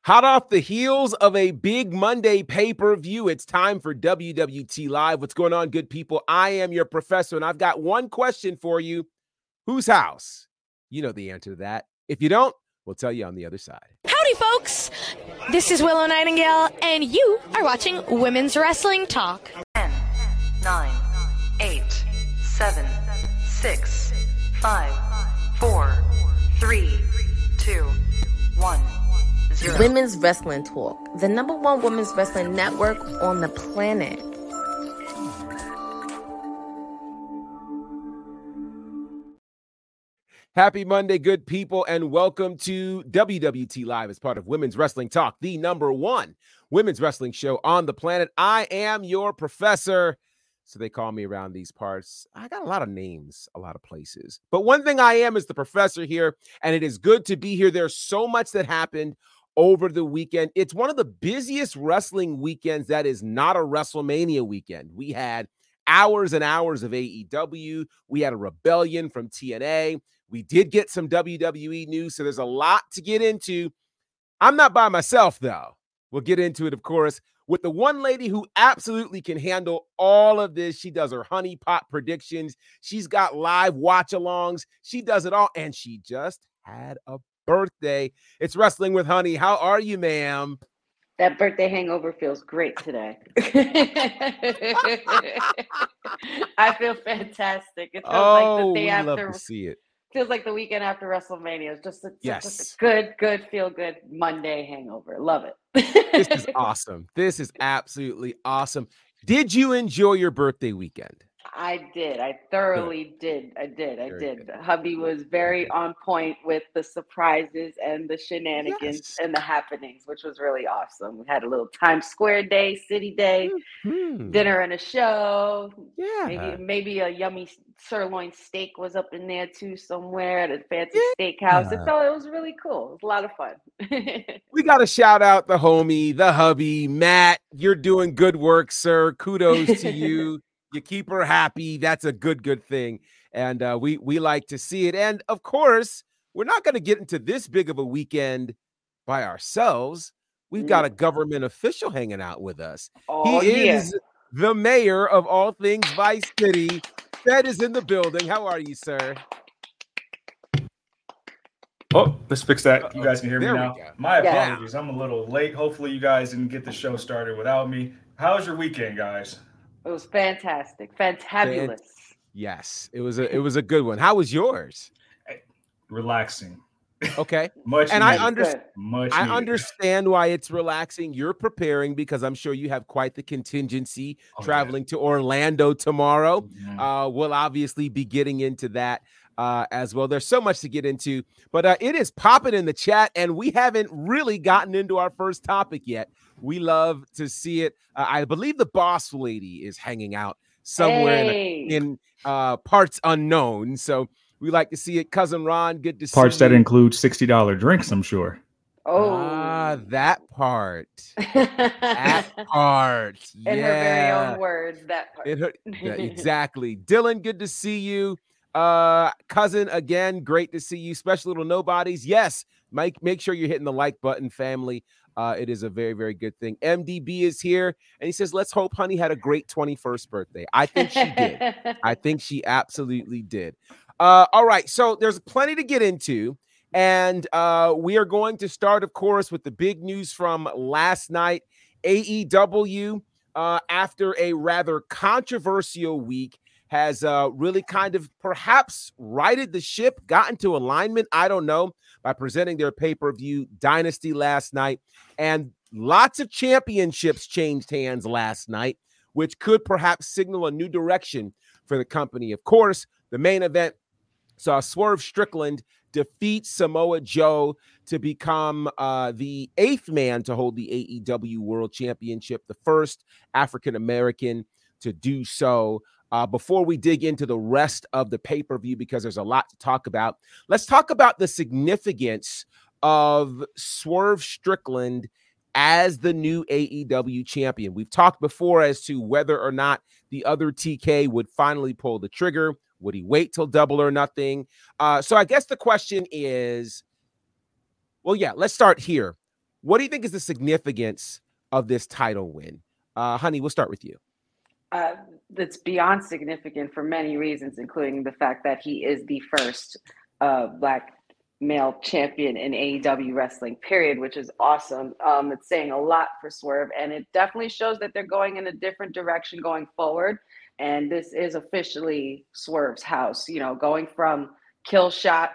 Hot off the heels of a big Monday pay-per-view, it's time for WWT Live. What's going on, good people? I am your professor, and I've got one question for you. Whose house? You know the answer to that. If you don't, we'll tell you on the other side. Howdy, folks. This is Willow Nightingale, and you are watching Women's Wrestling Talk. 10, 9, 8, 7, 6, 5, 4, 3, 2, 1. Zero. Women's Wrestling Talk, the #1 women's wrestling network on the planet. Happy Monday, good people, and welcome to WWT Live as part of Women's Wrestling Talk, the #1 women's wrestling show on the planet. I am your professor, so they call me around these parts. I got a lot of names, a lot of places, but one thing I am is the professor here, and it is good to be here. There's so much that happened over the weekend. It's one of the busiest wrestling weekends that is not a WrestleMania weekend. We had hours and hours of AEW. We had a Rebellion from TNA. We did get some WWE news, so there's a lot to get into. I'm not by myself, though. We'll get into it, of course, with the one lady who absolutely can handle all of this. She does her honey pot predictions. She's got live watch-alongs. She does it all, and she just had a birthday. It's Wrestling with Honey. How are you, ma'am? That birthday hangover feels great today. I feel fantastic. It feels like the day after. Love to see it. Feels like the weekend after WrestleMania. It's just Yes. a good, feel good Monday hangover. Love it. This is awesome. This is absolutely awesome. Did you enjoy your birthday weekend? I did. I thoroughly did. I did. Hubby was very on point with the surprises and the shenanigans and the happenings, which was really awesome. We had a little Times Square day, city day, dinner and a show. Yeah. Maybe a yummy sirloin steak was up in there too somewhere at a fancy steakhouse. It was really cool. It was a lot of fun. We got to shout out the homie, the hubby, Matt. You're doing good work, sir. Kudos to you. You keep her happy. That's a good thing. And we like to see it. And of course, we're not going to get into this big of a weekend by ourselves. We've got a government official hanging out with us. He is the mayor of all things Vice City. Fed is in the building. How are you, sir? Oh, let's fix that. You guys can hear me There we now. go. My apologies. I'm a little late. Hopefully you guys didn't get the show started without me. How was your weekend, guys? It was fantastic. Fantabulous. Yes, it was a good one. How was yours? Relaxing. Okay. Much and needed. I understand. Much I needed. understand why it's relaxing. You're preparing because I'm sure you have quite the contingency traveling to Orlando tomorrow. Mm-hmm. We'll obviously be getting into that as well. There's so much to get into, but it is popping in the chat, and we haven't really gotten into our first topic yet. We love to see it. I believe the boss lady is hanging out somewhere in parts unknown. So we like to see it. Cousin Ron, good to see you. Parts that include $60 drinks, I'm sure. That part. That part. In her very own words, that part. Exactly. Dylan, good to see you. Cousin, again, great to see you. Special Little Nobodies. Yes, make sure you're hitting the like button, family. It is a very, very good thing. MDB is here, and he says, let's hope Honey had a great 21st birthday. I think she did. I think she absolutely did. All right, so there's plenty to get into, and we are going to start, of course, with the big news from last night. AEW, after a rather controversial week, has really kind of perhaps righted the ship, got into alignment, I don't know, by presenting their pay-per-view Dynasty last night. And lots of championships changed hands last night, which could perhaps signal a new direction for the company. Of course, the main event saw Swerve Strickland defeat Samoa Joe to become the 8th man to hold the AEW World Championship, the first African-American to do so. Before we dig into the rest of the pay-per-view, because there's a lot to talk about, let's talk about the significance of Swerve Strickland as the new AEW champion. We've talked before as to whether or not the other TK would finally pull the trigger. Would he wait till Double or Nothing? So I guess the question is, well, yeah, let's start here. What do you think is the significance of this title win? Honey, we'll start with you. It's beyond significant for many reasons, including the fact that he is the first Black male champion in AEW wrestling, period, which is awesome. It's saying a lot for Swerve, and it definitely shows that they're going in a different direction going forward. And this is officially Swerve's house, you know, going from Killshot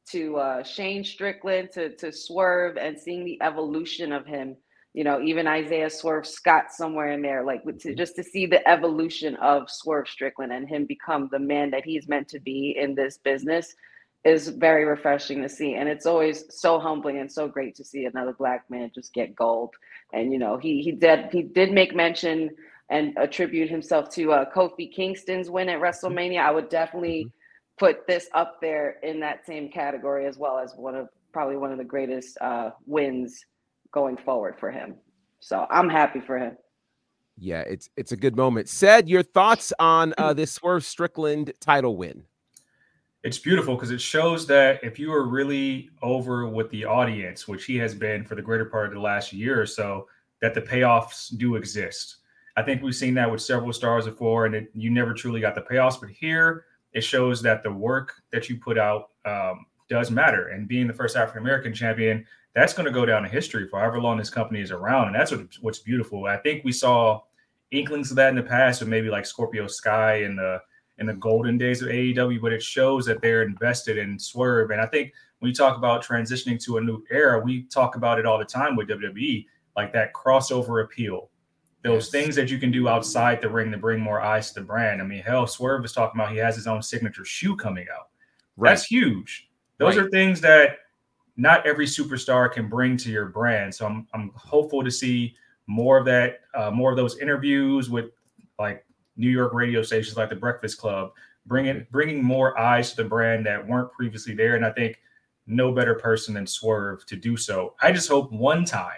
to Shane Strickland to Swerve, and seeing the evolution of him. You know, even Isaiah Swerve Scott somewhere in there, like just to see the evolution of Swerve Strickland and him become the man that he's meant to be in this business is very refreshing to see. And it's always so humbling and so great to see another Black man just get gold. And, you know, he did make mention and attribute himself to Kofi Kingston's win at WrestleMania. I would definitely put this up there in that same category, as well as probably one of the greatest wins going forward for him. So I'm happy for him. Yeah, it's a good moment. Ced, your thoughts on this Swerve Strickland title win? It's beautiful because it shows that if you are really over with the audience, which he has been for the greater part of the last year or so, that the payoffs do exist. I think we've seen that with several stars before, and you never truly got the payoffs. But here, it shows that the work that you put out does matter. And being the first African-American champion, that's going to go down in history for however long this company is around. And that's what's beautiful. I think we saw inklings of that in the past with maybe like Scorpio Sky in the golden days of AEW, but it shows that they're invested in Swerve. And I think when you talk about transitioning to a new era, we talk about it all the time with WWE, like that crossover appeal, those things that you can do outside the ring to bring more eyes to the brand. I mean, hell, Swerve is talking about he has his own signature shoe coming out. Right. That's huge. Those are things that not every superstar can bring to your brand. So I'm hopeful to see more of that, more of those interviews with like New York radio stations like the Breakfast Club, bringing more eyes to the brand that weren't previously there. And I think no better person than Swerve to do so. I just hope one time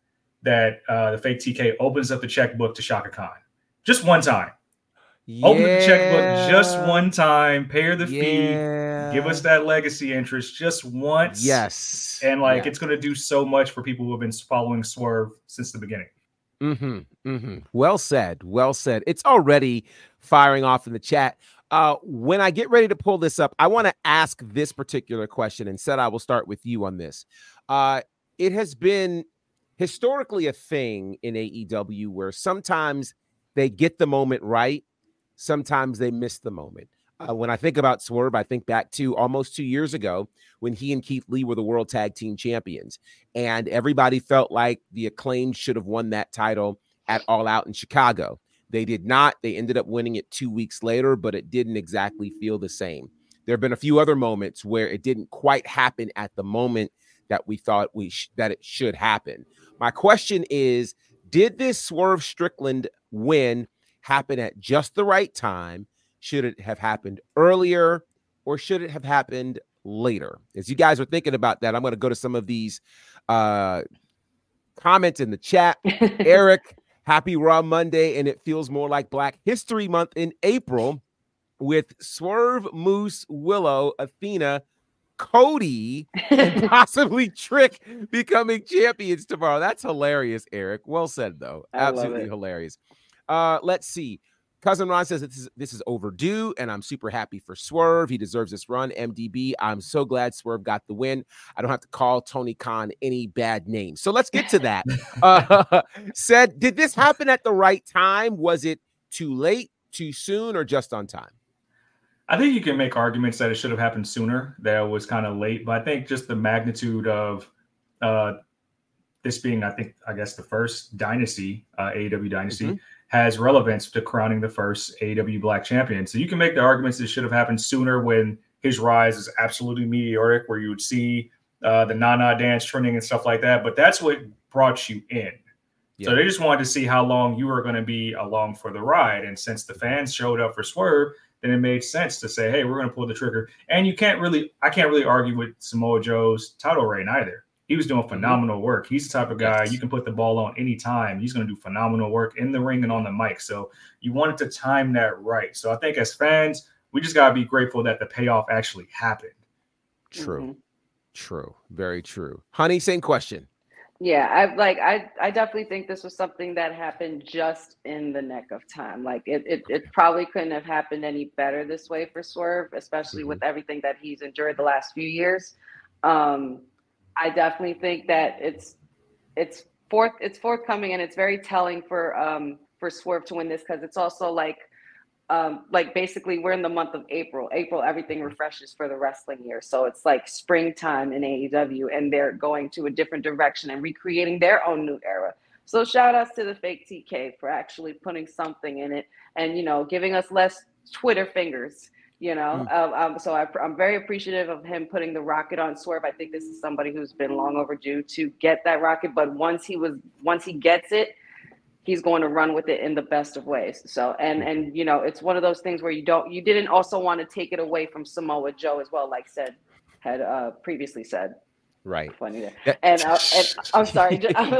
that the fake TK opens up the checkbook to Shaka Khan. Just one time. Yeah. Open the checkbook just one time, pay her the fee, give us that legacy interest just once. Yes. And it's going to do so much for people who have been following Swerve since the beginning. Well said. Well said. It's already firing off in the chat. When I get ready to pull this up, I want to ask this particular question, and Ced, I will start with you on this. It has been historically a thing in AEW where sometimes they get the moment right. Sometimes they miss the moment. When I think about Swerve, I think back to almost 2 years ago when he and Keith Lee were the World Tag Team Champions. And everybody felt like the Acclaimed should have won that title at All Out in Chicago. They did not. They ended up winning it 2 weeks later, but it didn't exactly feel the same. There have been a few other moments where it didn't quite happen at the moment that we thought that it should happen. My question is, did this Swerve Strickland win happen at just the right time? Should it have happened earlier, or should it have happened later? As you guys are thinking about that, I'm going to go to some of these comments in the chat. Eric, happy Raw Monday, and it feels more like Black History Month in April with Swerve, Moose, Willow, Athena, Cody, and possibly Trick becoming champions tomorrow. That's hilarious, Eric. Well said, though. Absolutely hilarious. Let's see. Cousin Ron says this is overdue, and I'm super happy for Swerve. He deserves this run. MDB, I'm so glad Swerve got the win. I don't have to call Tony Khan any bad names. So let's get to that. Ced, did this happen at the right time? Was it too late, too soon, or just on time? I think you can make arguments that it should have happened sooner, that it was kind of late. But I think just the magnitude of this being, I guess, the first dynasty, AEW dynasty, has relevance to crowning the first AEW Black champion. So you can make the arguments that it should have happened sooner when his rise is absolutely meteoric, where you would see the Nana dance trending and stuff like that. But that's what brought you in. Yeah. So they just wanted to see how long you were going to be along for the ride. And since the fans showed up for Swerve, then it made sense to say, hey, we're going to pull the trigger. And I can't really argue with Samoa Joe's title reign either. He was doing phenomenal work. He's the type of guy you can put the ball on anytime. He's going to do phenomenal work in the ring and on the mic. So you wanted to time that right. So I think as fans, we just got to be grateful that the payoff actually happened. True. True. Very true. Honey, same question. Yeah, I definitely think this was something that happened just in the neck of time. Like it probably couldn't have happened any better this way for Swerve, especially with everything that he's endured the last few years. I definitely think that it's forthcoming, and it's very telling for Swerve to win this, because it's also like basically we're in the month of April. Everything refreshes for the wrestling year. So it's like springtime in AEW, and they're going to a different direction and recreating their own new era. So shout outs to the fake TK for actually putting something in it and, giving us less Twitter fingers, So I'm very appreciative of him putting the rocket on Swerve. I think this is somebody who's been long overdue to get that rocket, but once he gets it, he's going to run with it in the best of ways. So, and it's one of those things where you didn't also want to take it away from Samoa Joe as well, like had previously said. Right. Funny there. And I'm sorry.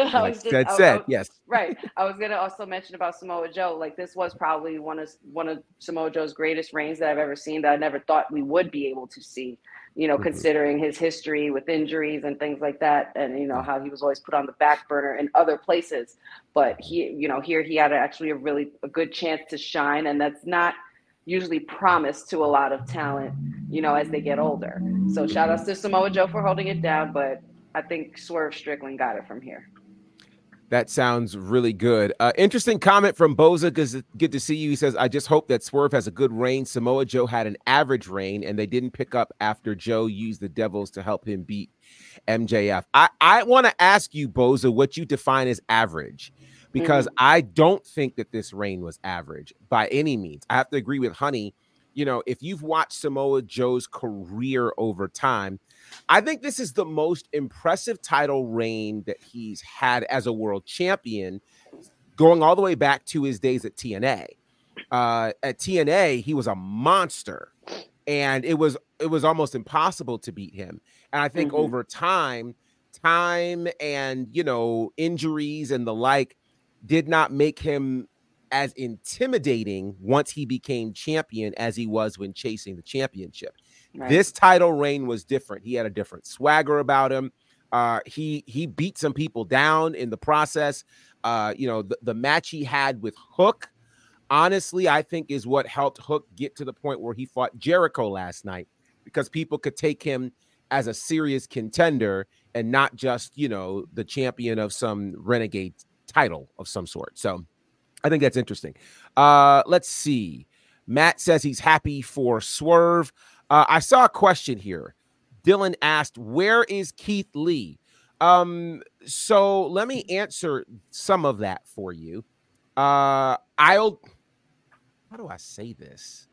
Yes. Right. I was going to also mention about Samoa Joe. Like, this was probably one of Samoa Joe's greatest reigns that I've ever seen, that I never thought we would be able to see, considering his history with injuries and things like that. And, how he was always put on the back burner in other places. But here he had actually a good chance to shine. And that's not usually promised to a lot of talent, as they get older. So shout outs to Samoa Joe for holding it down, but I think Swerve Strickland got it from here. That sounds really good. Interesting comment from Boza. Good to see you. He says, I just hope that Swerve has a good reign. Samoa Joe had an average reign, and they didn't pick up after Joe used the Devils to help him beat MJF. I want to ask you, Boza, what you define as average, because I don't think that this reign was average by any means. I have to agree with Honey. If you've watched Samoa Joe's career over time, I think this is the most impressive title reign that he's had as a world champion, going all the way back to his days at TNA. At TNA, he was a monster, and it was almost impossible to beat him. And I think over time and, injuries and the like did not make him as intimidating once he became champion as he was when chasing the championship. Right. This title reign was different. He had a different swagger about him. He beat some people down in the process. The match he had with Hook, honestly, I think is what helped Hook get to the point where he fought Jericho last night, because people could take him as a serious contender and not just, the champion of some renegade title of some sort. So I think that's interesting. Let's see. Matt says he's happy for Swerve. I saw a question here. Dylan asked, where is Keith Lee? So let me answer some of that for you. How do I say this?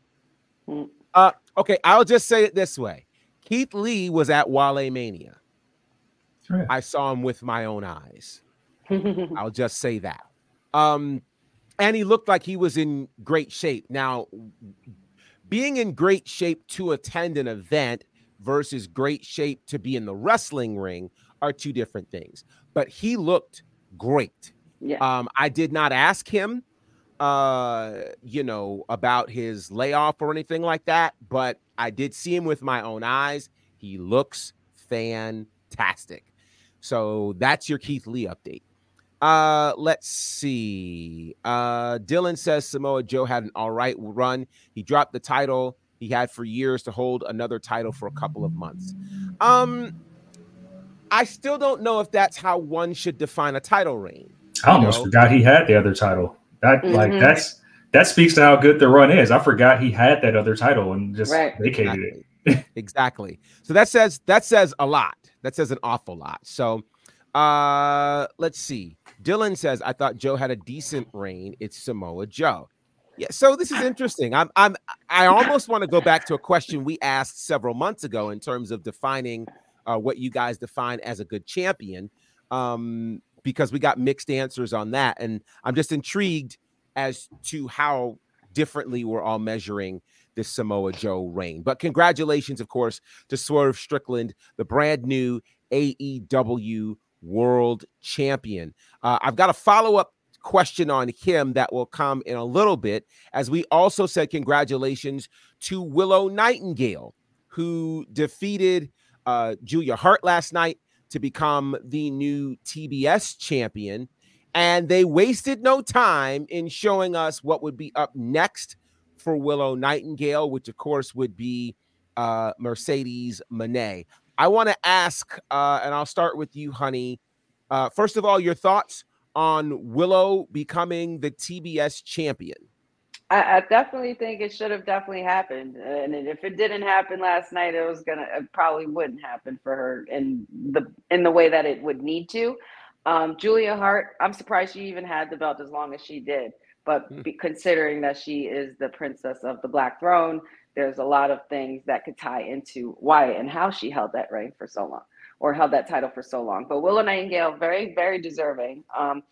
Okay, I'll just say it this way. Keith Lee was at Wale Mania. Right. I saw him with my own eyes. I'll just say that. And he looked like he was in great shape. Now, being in great shape to attend an event versus great shape to be in the wrestling ring are two different things. But he looked great. Yeah. I did not ask him, about his layoff or anything like that, but I did see him with my own eyes. He looks fantastic. So that's your Keith Lee update. Let's see. Dylan says Samoa Joe had an all right run. He dropped the title he had for years to hold another title for a couple of months. I still don't know if that's how one should define a title reign. I almost forgot he had the other title. That speaks to how good the run is. I forgot he had that other title and just vacated it. Exactly. So that says a lot. That says an awful lot. So let's see. Dylan says, I thought Joe had a decent reign. It's Samoa Joe. Yeah, so this is interesting. I almost want to go back to a question we asked several months ago in terms of defining what you guys define as a good champion, because we got mixed answers on that. And I'm just intrigued as to how differently we're all measuring this Samoa Joe reign. But congratulations, of course, to Swerve Strickland, the brand new AEW World Champion. I've got a follow-up question on him that will come in a little bit, as we also said congratulations to Willow Nightingale, who defeated Julia Hart last night to become the new TBS champion. And they wasted no time in showing us what would be up next for Willow Nightingale, which of course would be Mercedes Moné. I want to ask, and I'll start with you, honey. First of all, your thoughts on Willow becoming the TBS champion. I definitely think it should have definitely happened. And if it didn't happen last night, it probably wouldn't happen for her in the way that it would need to. Julia Hart, I'm surprised she even had the belt as long as she did. But considering that she is the princess of the Black Throne, there's a lot of things that could tie into why and how she held that reign for so long, or held that title for so long. But Willow Nightingale, very, very deserving.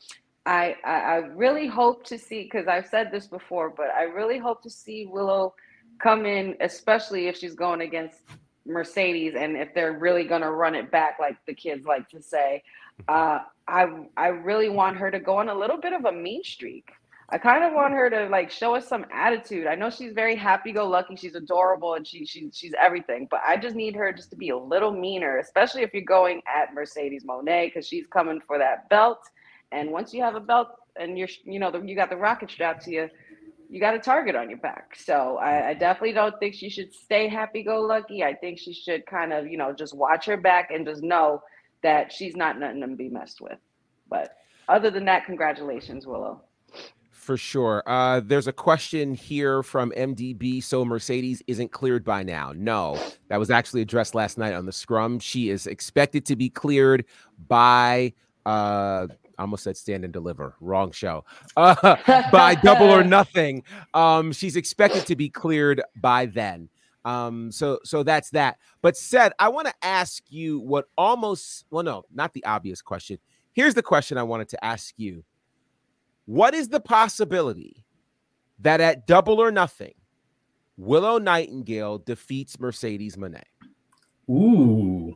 I really hope to see, because I've said this before, but I really hope to see Willow come in, especially if she's going against Mercedes and if they're really going to run it back, like the kids like to say. I really want her to go on a little bit of a mean streak. I kind of want her to like show us some attitude. I know she's very happy-go-lucky. She's adorable and she's everything. But I just need her just to be a little meaner, especially if you're going at Mercedes Moné, because she's coming for that belt. And once you have a belt and you got the rocket strap to you, you got a target on your back. So I definitely don't think she should stay happy-go-lucky. I think she should kind of, just watch her back and just know that she's not nothing to be messed with. But other than that, congratulations, Willow. For sure. There's a question here from MDB. So Mercedes isn't cleared by now? No, that was actually addressed last night on the Scrum. She is expected to be cleared by I almost said Stand and Deliver. Wrong show. By Double or Nothing. She's expected to be cleared by then. So that's that. But Seth, I want to ask you not the obvious question. Here's the question I wanted to ask you. What is the possibility that at Double or Nothing, Willow Nightingale defeats Mercedes Moné? Ooh.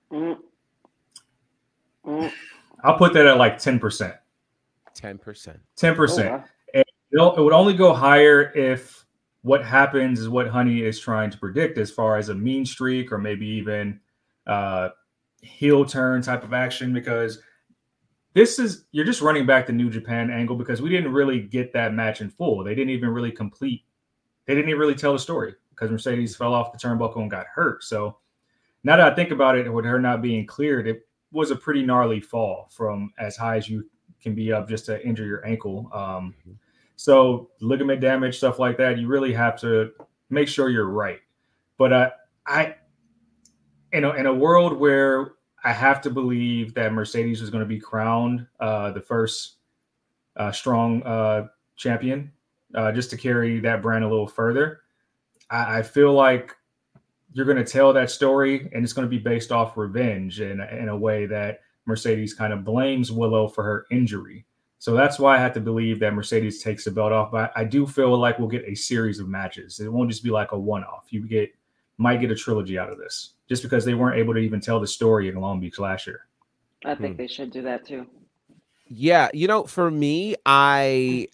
I'll put that at like 10%. 10%. 10%. And it would only go higher if what happens is what Honey is trying to predict as far as a mean streak or maybe even heel turn type of action, because you're just running back the New Japan angle because we didn't really get that match in full. They didn't even really tell the story because Mercedes fell off the turnbuckle and got hurt. So now that I think about it, with her not being cleared, it was a pretty gnarly fall from as high as you can be up just to injure your ankle. So ligament damage, stuff like that, you really have to make sure you're right. But in a world where I have to believe that Mercedes is going to be crowned the first strong champion, just to carry that brand a little further. I feel like you're going to tell that story, and it's going to be based off revenge in a way that Mercedes kind of blames Willow for her injury. So that's why I have to believe that Mercedes takes the belt off. But I do feel like we'll get a series of matches. It won't just be like a one-off. You might get a trilogy out of this, just because they weren't able to even tell the story in Long Beach last year. I think they should do that too. Yeah, for me, I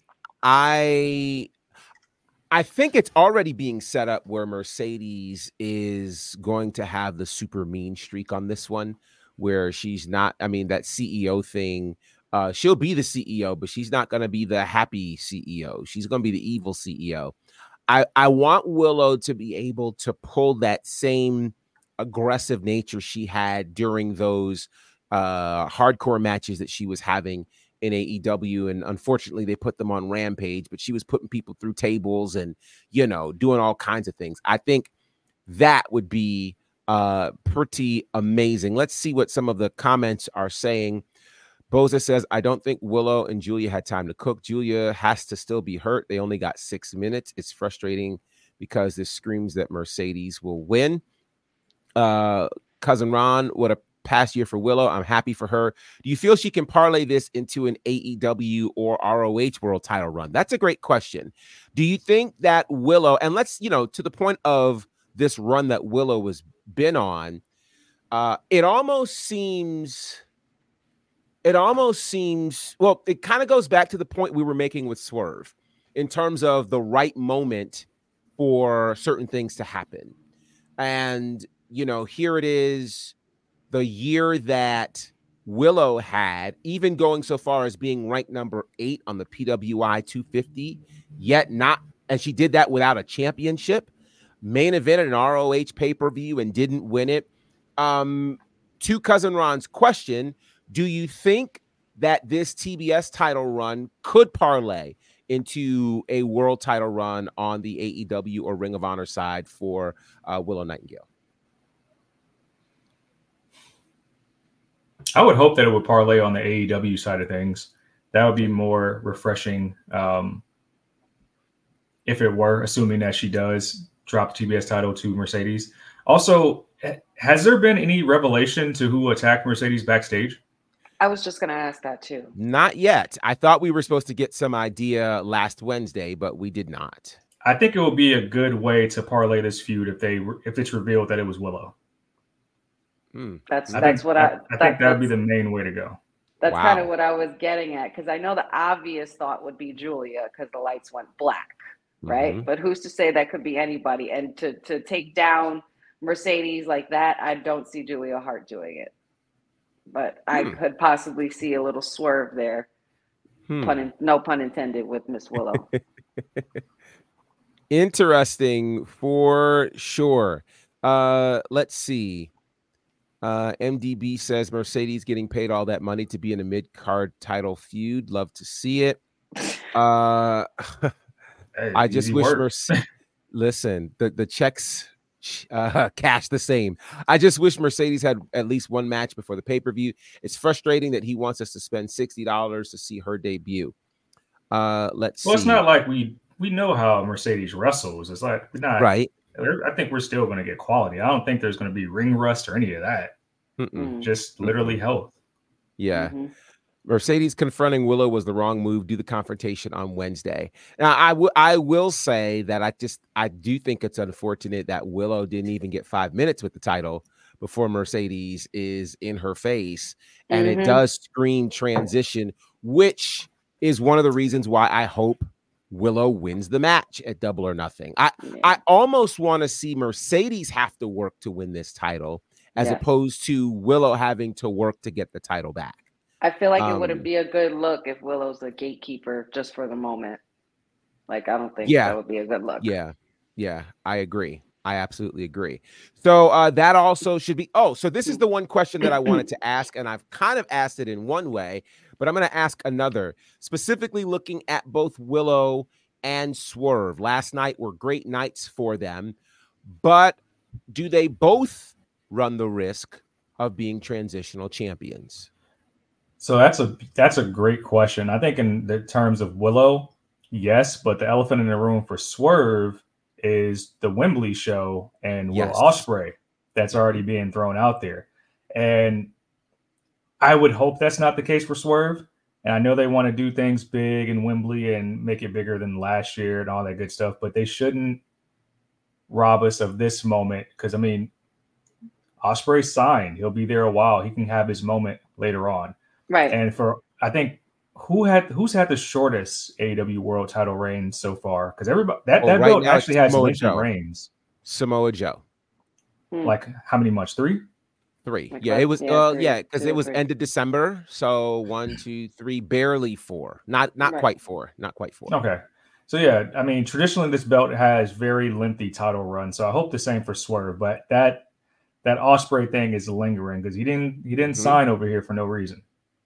think it's already being set up where Mercedes is going to have the super mean streak on this one, where she's not, that CEO thing, she'll be the CEO, but she's not going to be the happy CEO. She's going to be the evil CEO. I want Willow to be able to pull that same aggressive nature she had during those hardcore matches that she was having in AEW. And unfortunately, they put them on Rampage, but she was putting people through tables and, doing all kinds of things. I think that would be pretty amazing. Let's see what some of the comments are saying. Boza says, I don't think Willow and Julia had time to cook. Julia has to still be hurt. They only got 6 minutes. It's frustrating because this screams that Mercedes will win. Cousin Ron, what a past year for Willow. I'm happy for her. Do you feel she can parlay this into an AEW or ROH world title run? That's a great question. Do you think that Willow, and let's, to the point of this run that Willow has been on, it almost seems, well, it kind of goes back to the point we were making with Swerve in terms of the right moment for certain things to happen. And, here it is, the year that Willow had, even going so far as being ranked number 8 on the PWI 250, yet not, and she did that without a championship, main event at an ROH pay-per-view and didn't win it. To Cousin Ron's question, do you think that this TBS title run could parlay into a world title run on the AEW or Ring of Honor side for Willow Nightingale? I would hope that it would parlay on the AEW side of things. That would be more refreshing if it were, assuming that she does drop the TBS title to Mercedes. Also, has there been any revelation to who attacked Mercedes backstage? I was just going to ask that too. Not yet. I thought we were supposed to get some idea last Wednesday, but we did not. I think it would be a good way to parlay this feud if it's revealed that it was Willow. That's what I think that would be the main way to go. That's kind of what I was getting at, because I know the obvious thought would be Julia because the lights went black, right? Mm-hmm. But who's to say that could be anybody? And to take down Mercedes like that, I don't see Julia Hart doing it. But I could possibly see a little swerve there. No pun intended with Miss Willow. Interesting for sure. Let's see. MDB says Mercedes getting paid all that money to be in a mid-card title feud. Love to see it. I just wish listen, the checks cash the same. I just wish Mercedes had at least one match before the pay-per-view. It's frustrating that he wants us to spend $60 to see her debut. Let's see. It's not like we know how Mercedes wrestles. It's like not right. I think we're still going to get quality. I don't think there's going to be ring rust or any of that. Just literally health. Yeah. Mercedes confronting Willow was the wrong move. Do the confrontation on Wednesday. Now, I will say that I do think it's unfortunate that Willow didn't even get 5 minutes with the title before Mercedes is in her face. And it does scream transition, which is one of the reasons why I hope Willow wins the match at Double or Nothing. I almost want to see Mercedes have to work to win this title as opposed to Willow having to work to get the title back. I feel like it wouldn't be a good look if Willow's a gatekeeper just for the moment. Like, I don't think that would be a good look. Yeah, I agree. I absolutely agree. So that also should be. Oh, so this is the one question that I wanted to ask, and I've kind of asked it in one way, but I'm going to ask another, specifically looking at both Willow and Swerve. Last night were great nights for them, but do they both run the risk of being transitional champions? So that's a great question. I think in the terms of Willow, yes, but the elephant in the room for Swerve is the Wembley show and Will Ospreay that's already being thrown out there. And I would hope that's not the case for Swerve. And I know they want to do things big in Wembley and make it bigger than last year and all that good stuff, but they shouldn't rob us of this moment. Because, I mean, Ospreay signed. He'll be there a while. He can have his moment later on. Right. And I think who's had the shortest AEW World Title reign so far? Because everybody that belt actually has lengthy reigns. Samoa Joe. Like how many months? 3? Yeah, it was. Because it was end of December. So 1, 2, 3, barely 4. Not quite 4. Not quite 4. Okay. So yeah, I mean, traditionally this belt has very lengthy title runs. So I hope the same for Swerve. But that Ospreay thing is lingering because he didn't sign over here for no reason.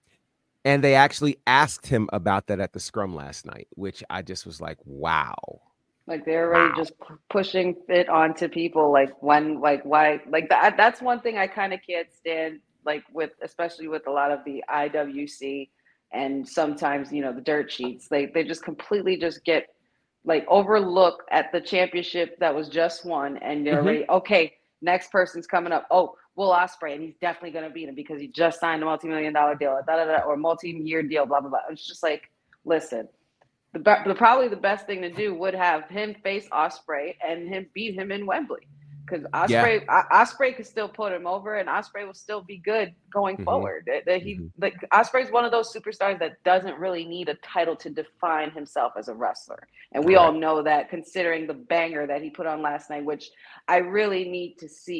And they actually asked him about that at the scrum last night, which I just was like, wow. Like they're already just pushing it onto people. Like when, like why, like that. That's one thing I kind of can't stand. Like especially with a lot of the IWC and sometimes the dirt sheets. They just completely just get like overlook at the championship that was just won, and they're already okay. Next person's coming up. Oh, Will Ospreay, and he's definitely going to beat him because he just signed a multi-million-dollar deal, or multi-year deal, blah, blah, blah. It's just like, listen, probably the best thing to do would have him face Ospreay and him beat him in Wembley. Because Ospreay could still put him over, and Ospreay will still be good going forward. Ospreay's one of those superstars that doesn't really need a title to define himself as a wrestler. And we all know that, considering the banger that he put on last night, which I really need to see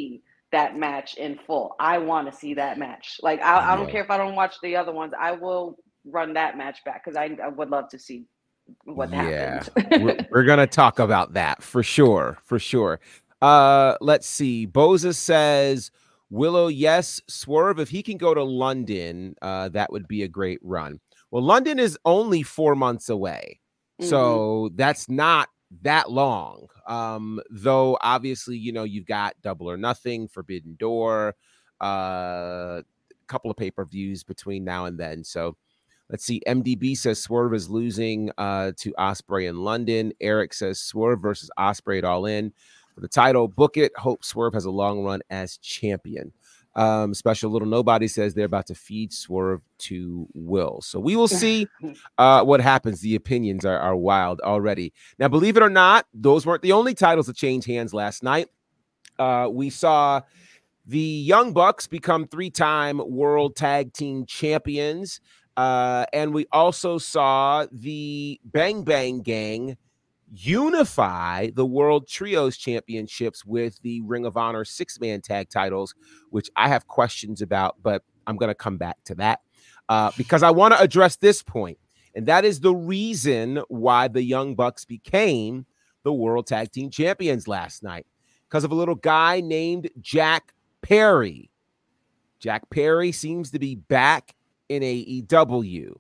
that match in full. I want to see that match. Like, I don't care if I don't watch the other ones. I will run that match back because I would love to see what happened. we're gonna talk about that for sure. Let's see. Boza says, Willow, yes, Swerve, if he can go to London, that would be a great run. Well, London is only 4 months away, so that's not that long. Though obviously, you've got Double or Nothing, Forbidden Door, a couple of pay-per-views between now and then. So let's see. MDB says Swerve is losing to Ospreay in London. Eric says Swerve versus Ospreay at All In for the title. Book it. Hope Swerve has a long run as champion. Special Little Nobody says they're about to feed Swerve to Will. So we will see what happens. The opinions are wild already. Now, believe it or not, those weren't the only titles that changed hands last night. We saw the Young Bucks become 3-time World Tag Team Champions. And we also saw the Bang Bang Gang unify the World Trios Championships with the Ring of Honor 6-man tag titles, which I have questions about, but I'm going to come back to that because I want to address this point. And that is the reason why the Young Bucks became the World Tag Team Champions last night, because of a little guy named Jack Perry. Jack Perry seems to be back in AEW.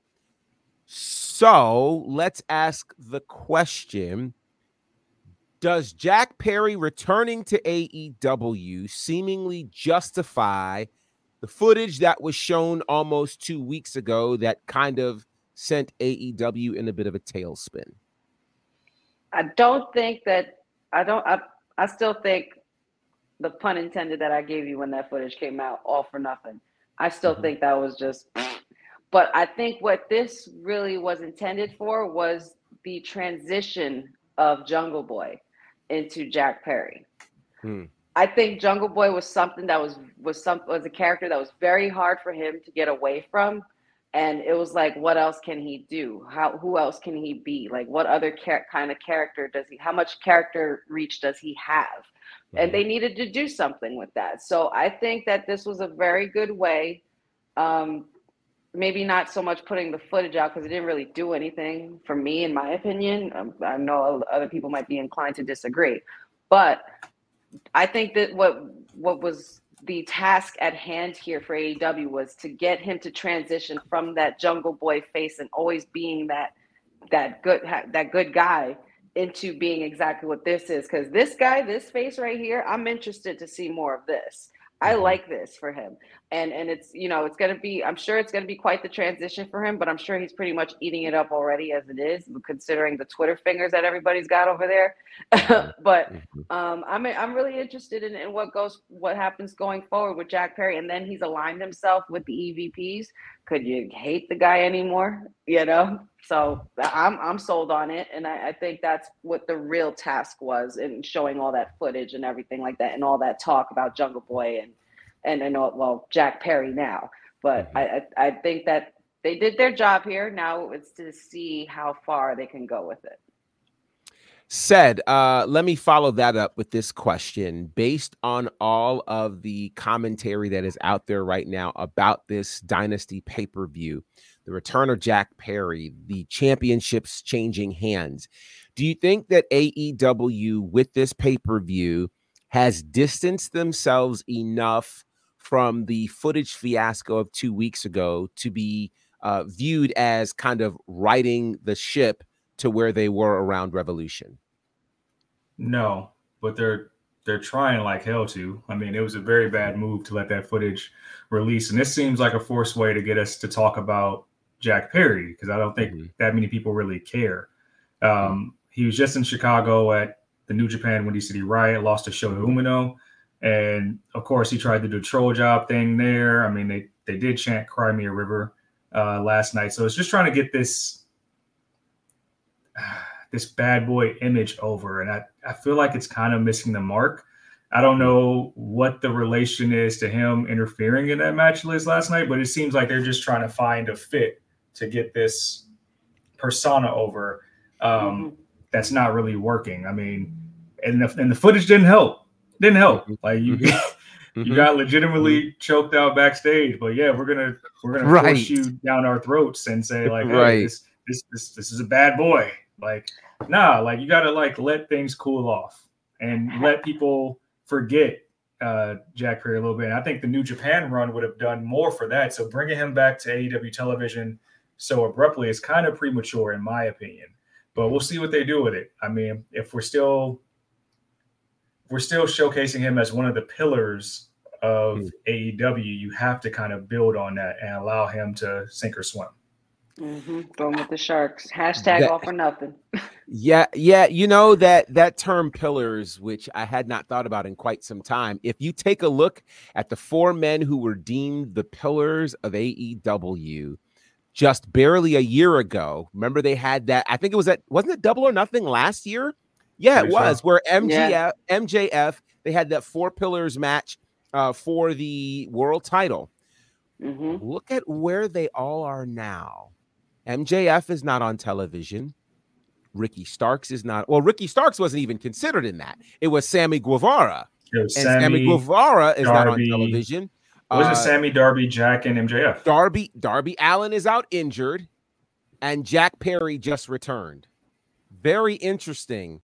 So let's ask the question, does Jack Perry returning to AEW seemingly justify the footage that was shown almost 2 weeks ago that kind of sent AEW in a bit of a tailspin? I still think, the pun intended, that I gave you when that footage came out, all for nothing. I still think that was just... But I think what this really was intended for was the transition of Jungle Boy into Jack Perry. I think Jungle Boy was something that was a character that was very hard for him to get away from, and it was like, what else can he do? Who else can he be? Like, what other kind of character does he? How much character reach does he have? And they needed to do something with that. So I think that this was a very good way. Maybe not so much putting the footage out because it didn't really do anything for me, in my opinion. I know other people might be inclined to disagree, but I think that what was the task at hand here for AEW was to get him to transition from that Jungle Boy face and always being that good guy into being exactly what this is. Because this face right here, I'm interested to see more of this. I like this for him. And it's, it's going to be, I'm sure it's going to be quite the transition for him, but I'm sure he's pretty much eating it up already as it is, considering the Twitter fingers that everybody's got over there. But I'm really interested in what happens going forward with Jack Perry. And then he's aligned himself with the EVPs. Could you hate the guy anymore? So I'm sold on it. And I think that's what the real task was in showing all that footage and everything like that, and all that talk about Jungle Boy and Jack Perry now. But I think that they did their job here. Now it's to see how far they can go with it. Said, let me follow that up with this question. Based on all of the commentary that is out there right now about this Dynasty pay-per-view, the return of Jack Perry, the championships changing hands, do you think that AEW with this pay-per-view has distanced themselves enough from the footage fiasco of 2 weeks ago to be viewed as kind of righting the ship to where they were around Revolution? No, but they're trying like hell to. I mean, it was a very bad move to let that footage release, and this seems like a forced way to get us to talk about Jack Perry, because I don't think that many people really care. He was just in Chicago at the New Japan Windy City Riot, lost to Shota Umino, and of course he tried to do the troll job thing there. I mean, they did chant "Cry Me a River" last night, so it's just trying to get this bad boy image over, and I feel like it's kind of missing the mark. I don't know what the relation is to him interfering in that match list last night, but it seems like they're just trying to find a fit to get this persona over. That's not really working. I mean, and the footage didn't help. Like You got legitimately choked out backstage, but yeah, we're gonna force you down our throats and say like, hey, this is a bad boy. Like, nah, like you gotta like let things cool off and let people forget Jack Perry a little bit. And I think the New Japan run would have done more for that. So bringing him back to AEW television so abruptly is kind of premature, in my opinion. But we'll see what they do with it. I mean, if we're still showcasing him as one of the pillars of AEW, you have to kind of build on that and allow him to sink or swim. Going with the Sharks. Hashtag all for nothing. Yeah. You know that term pillars, which I had not thought about in quite some time. If you take a look at the 4 men who were deemed the pillars of AEW just barely a year ago, remember they had that, I think it was wasn't it Double or Nothing last year? Yeah, it was, where MJF, they had that 4 pillars match for the world title. Look at where they all are now. MJF is not on television. Ricky Starks is not. Well, Ricky Starks wasn't even considered in that. It was Sammy Guevara. Sammy Guevara is not on television. Was it Sammy, Darby, Jack, and MJF? Darby Allin is out injured, and Jack Perry just returned. Very interesting.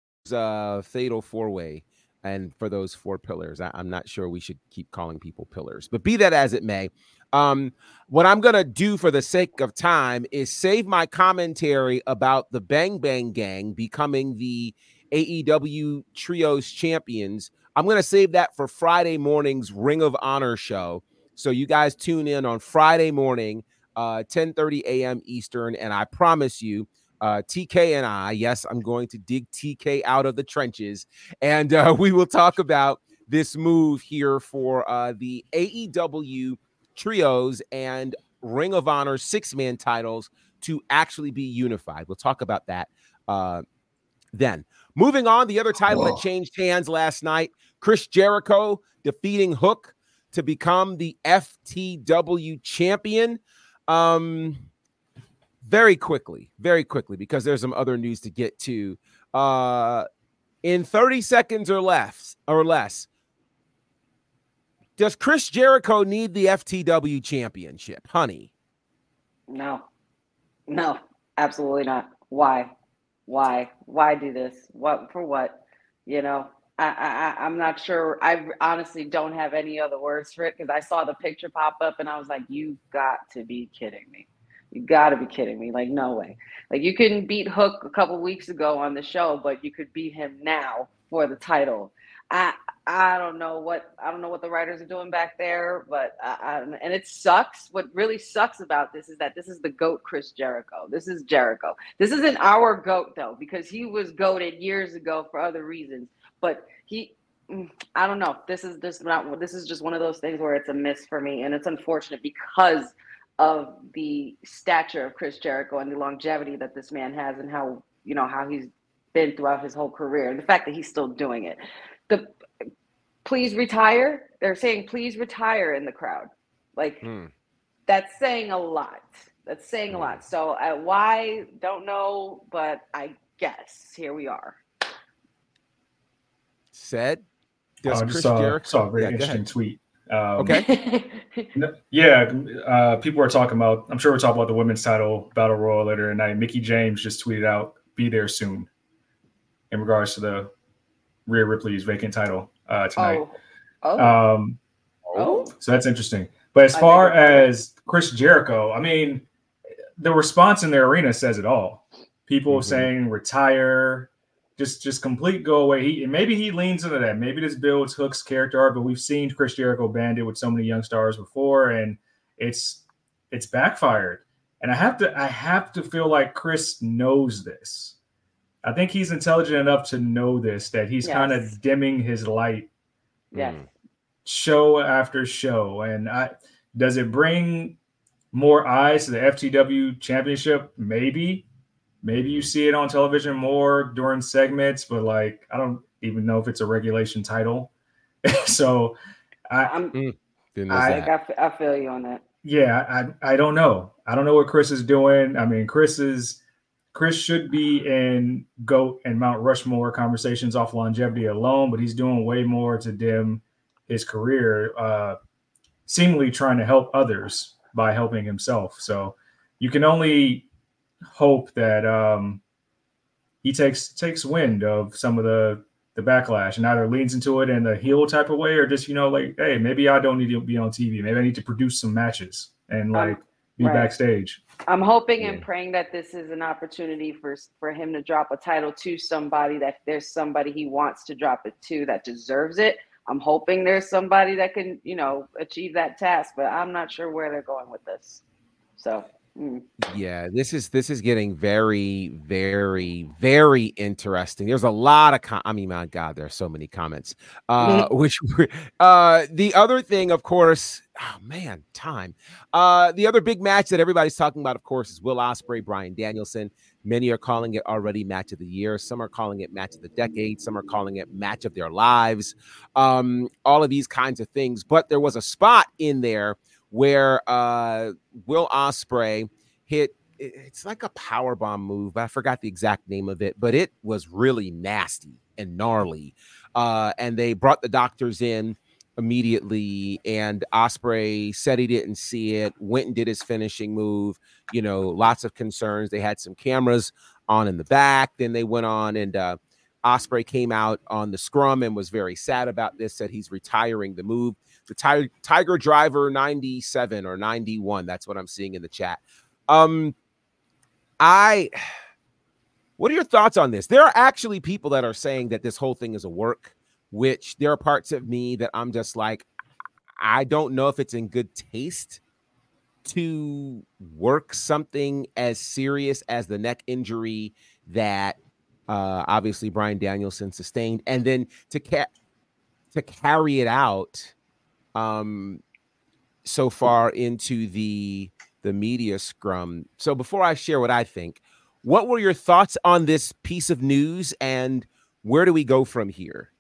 Fatal 4-way, and for those 4 pillars, I'm not sure we should keep calling people pillars, but be that as it may, what I'm gonna do for the sake of time is save my commentary about the Bang Bang Gang becoming the AEW Trios champions. I'm gonna save that for Friday morning's Ring of Honor show, so you guys tune in on Friday morning, 10:30 a.m. Eastern, and I promise you, TK and I, yes, I'm going to dig TK out of the trenches, and we will talk about this move here for the AEW Trios and Ring of Honor 6-man titles to actually be unified. We'll talk about that then. Moving on, the other title that changed hands last night, Chris Jericho defeating Hook to become the FTW champion. Very quickly, because there's some other news to get to. In 30 seconds or less, does Chris Jericho need the FTW championship, honey? No, absolutely not. Why do this? What for? What? You know, I'm not sure. I honestly don't have any other words for it, because I saw the picture pop up and I was like, you've got to be kidding me. You got to be kidding me. Like, no way. Like, you couldn't beat Hook a couple weeks ago on the show, but you could beat him now for the title. I don't know what the writers are doing back there, but and it sucks. What really sucks about this is that this is the GOAT Chris Jericho. This is Jericho. This isn't our GOAT though, because he was GOATed years ago for other reasons. But I don't know. This is just one of those things where it's a miss for me, and it's unfortunate because of the stature of Chris Jericho and the longevity that this man has, and how he's been throughout his whole career, and the fact that he's still doing it. Please retire. They're saying please retire in the crowd. Like, that's saying a lot. So why? Don't know, but I guess here we are. Said. Does Chris Jericho saw a very interesting tweet. Okay. People are talking about, I'm sure we're talking about the women's title battle royal later tonight. Mickie James just tweeted out, be there soon, in regards to the Rhea Ripley's vacant title tonight. So that's interesting. But as far as Chris Jericho, I mean, the response in the arena says it all. People saying retire, just complete go away. Maybe he leans into that. Maybe this builds Hook's character arc, but we've seen Chris Jericho banded with so many young stars before, and it's backfired. And I have to feel like Chris knows this. I think he's intelligent enough to know this, that he's kind of dimming his light show after show. And does it bring more eyes to the FTW championship? Maybe you see it on television more during segments, but like, I don't even know if it's a regulation title. So I feel you on that. Yeah, I don't know. I don't know what Chris is doing. I mean, Chris should be in GOAT and Mount Rushmore conversations off longevity alone, but he's doing way more to dim his career, seemingly trying to help others by helping himself. So you can only hope that he takes wind of some of the backlash and either leans into it in a heel type of way, or just, like, hey, maybe I don't need to be on TV. Maybe I need to produce some matches and be right. backstage. I'm hoping and praying that this is an opportunity for him to drop a title to somebody, that there's somebody he wants to drop it to that deserves it. I'm hoping there's somebody that can, achieve that task, but I'm not sure where they're going with this. So, yeah, this is getting very, very, very interesting. There's a lot of my God, there are so many comments. The other thing, of course, the other big match that everybody's talking about, of course, is Will Ospreay, Bryan Danielson. Many are calling it already match of the year. Some are calling it match of the decade. Some are calling it match of their lives. All of these kinds of things. But there was a spot in there where Will Ospreay hit, it's like a powerbomb move, but I forgot the exact name of it, but it was really nasty and gnarly. And they brought the doctors in immediately, and Ospreay said he didn't see it, went and did his finishing move. Lots of concerns. They had some cameras on in the back. Then they went on, and Ospreay came out on the scrum and was very sad about this, said he's retiring the move. The Tiger Driver 97 or 91. That's what I'm seeing in the chat. What are your thoughts on this? There are actually people that are saying that this whole thing is a work, which there are parts of me that I'm just like, I don't know if it's in good taste to work something as serious as the neck injury that obviously Bryan Danielson sustained, and then to carry it out so far into the media scrum. So before I share what I think, what were your thoughts on this piece of news, and where do we go from here?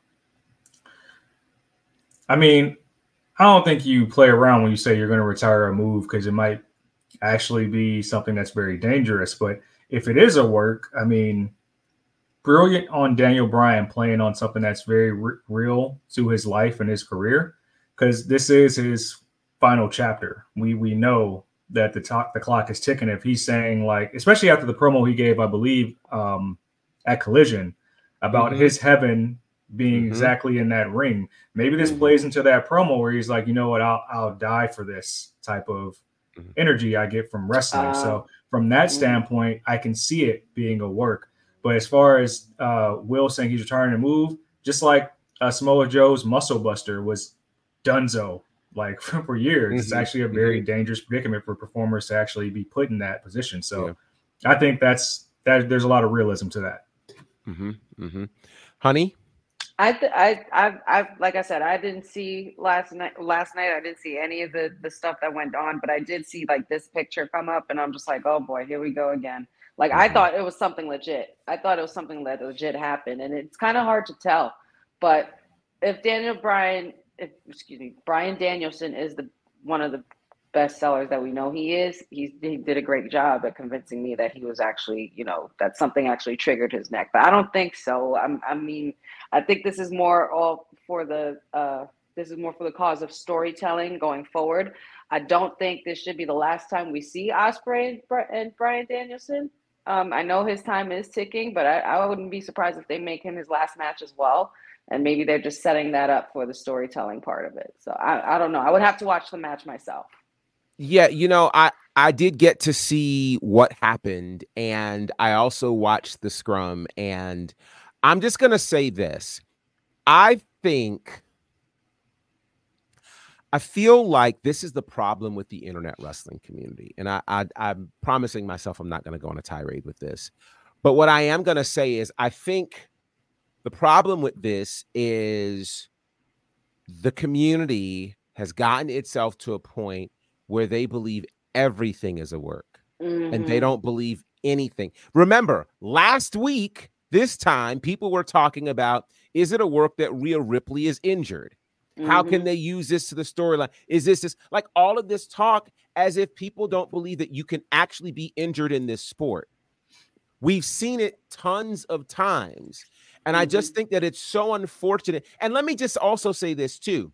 I mean, I don't think you play around when you say you're going to retire a move, because it might actually be something that's very dangerous. But if it is a work, I mean, brilliant on Daniel Bryan playing on something that's very real to his life and his career, because this is his final chapter. We know that the clock is ticking. If he's saying, like, especially after the promo he gave, I believe, at Collision about his heaven being exactly in that ring, maybe this plays into that promo where he's like, you know what, I'll die for this type of energy I get from wrestling. So from that standpoint, I can see it being a work. But as far as Will saying he's retiring to move, just like Samoa Joe's Muscle Buster was donezo, like, for years. It's actually a very dangerous predicament for performers to actually be put in that position. So I think that there's a lot of realism to that. Honey? I like I said, I didn't see last night. I didn't see any of the stuff that went on, but I did see, like, this picture come up, and I'm just like, oh boy, here we go again. Like, I thought it was something legit. I thought it was something that legit happened, and it's kind of hard to tell. But if Bryan Danielson is one of the best sellers that we know he is, he did a great job at convincing me that he was actually, that something actually triggered his neck. But I don't think so. I think this is more for the cause of storytelling going forward. I don't think this should be the last time we see Ospreay and Bryan Danielson. I know his time is ticking, but I wouldn't be surprised if they make him his last match as well. And maybe they're just setting that up for the storytelling part of it. So I don't know. I would have to watch the match myself. Yeah, I did get to see what happened, and I also watched the scrum, and I'm just going to say this. I feel like this is the problem with the internet wrestling community, and I'm promising myself I'm not going to go on a tirade with this. But what I am going to say is I think the problem with this is the community has gotten itself to a point where they believe everything is a work and they don't believe anything. Remember, last week, this time, people were talking about, is it a work that Rhea Ripley is injured? How can they use this to the storyline? Is this like all of this talk as if people don't believe that you can actually be injured in this sport? We've seen it tons of times. And I just think that it's so unfortunate. And let me just also say this too.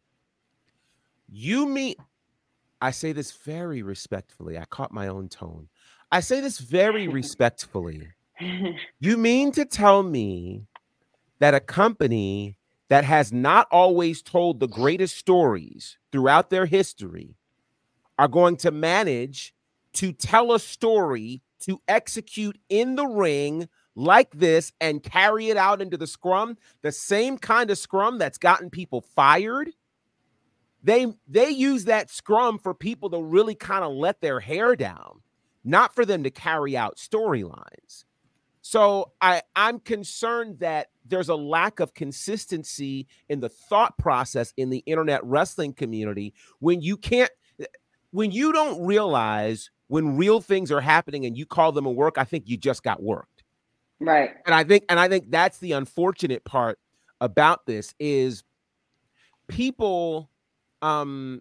I say this very respectfully. I caught my own tone. I say this very respectfully. You mean to tell me that a company that has not always told the greatest stories throughout their history are going to manage to tell a story to execute in the ring like this and carry it out into the scrum, the same kind of scrum that's gotten people fired? They use that scrum for people to really kind of let their hair down, not for them to carry out storylines. So I'm concerned that there's a lack of consistency in the thought process in the internet wrestling community when you don't realize when real things are happening and you call them a work. I think you just got worked. Right. And I think that's the unfortunate part about this is people are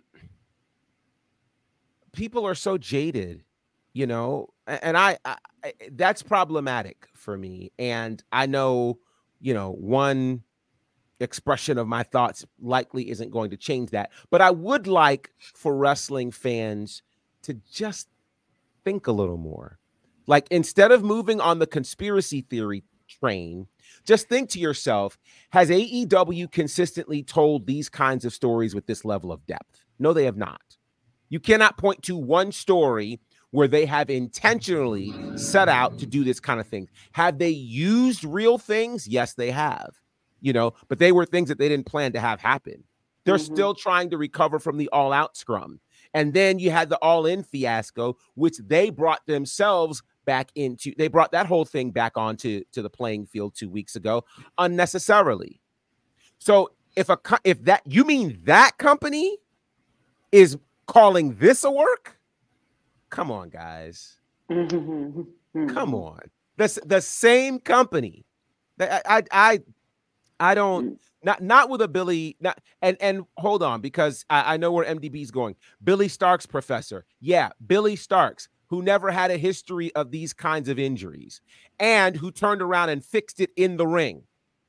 so jaded, and I that's problematic for me. And I know, one expression of my thoughts likely isn't going to change that, but I would like for wrestling fans to just think a little more. Like, instead of moving on the conspiracy theory train, just think to yourself, has AEW consistently told these kinds of stories with this level of depth? No, they have not. You cannot point to one story where they have intentionally set out to do this kind of thing. Have they used real things? Yes, they have, but they were things that they didn't plan to have happen. They're still trying to recover from the All Out scrum. And then you had the All In fiasco, which they brought themselves back into. They brought that whole thing back onto the playing field 2 weeks ago unnecessarily. So if you mean that company is calling this a work, come on, guys. Come on. The same company. I don't. Not with a Billy, and hold on, because I know where MDB's going. Billy Starks, professor. Yeah, Billy Starks, who never had a history of these kinds of injuries and who turned around and fixed it in the ring.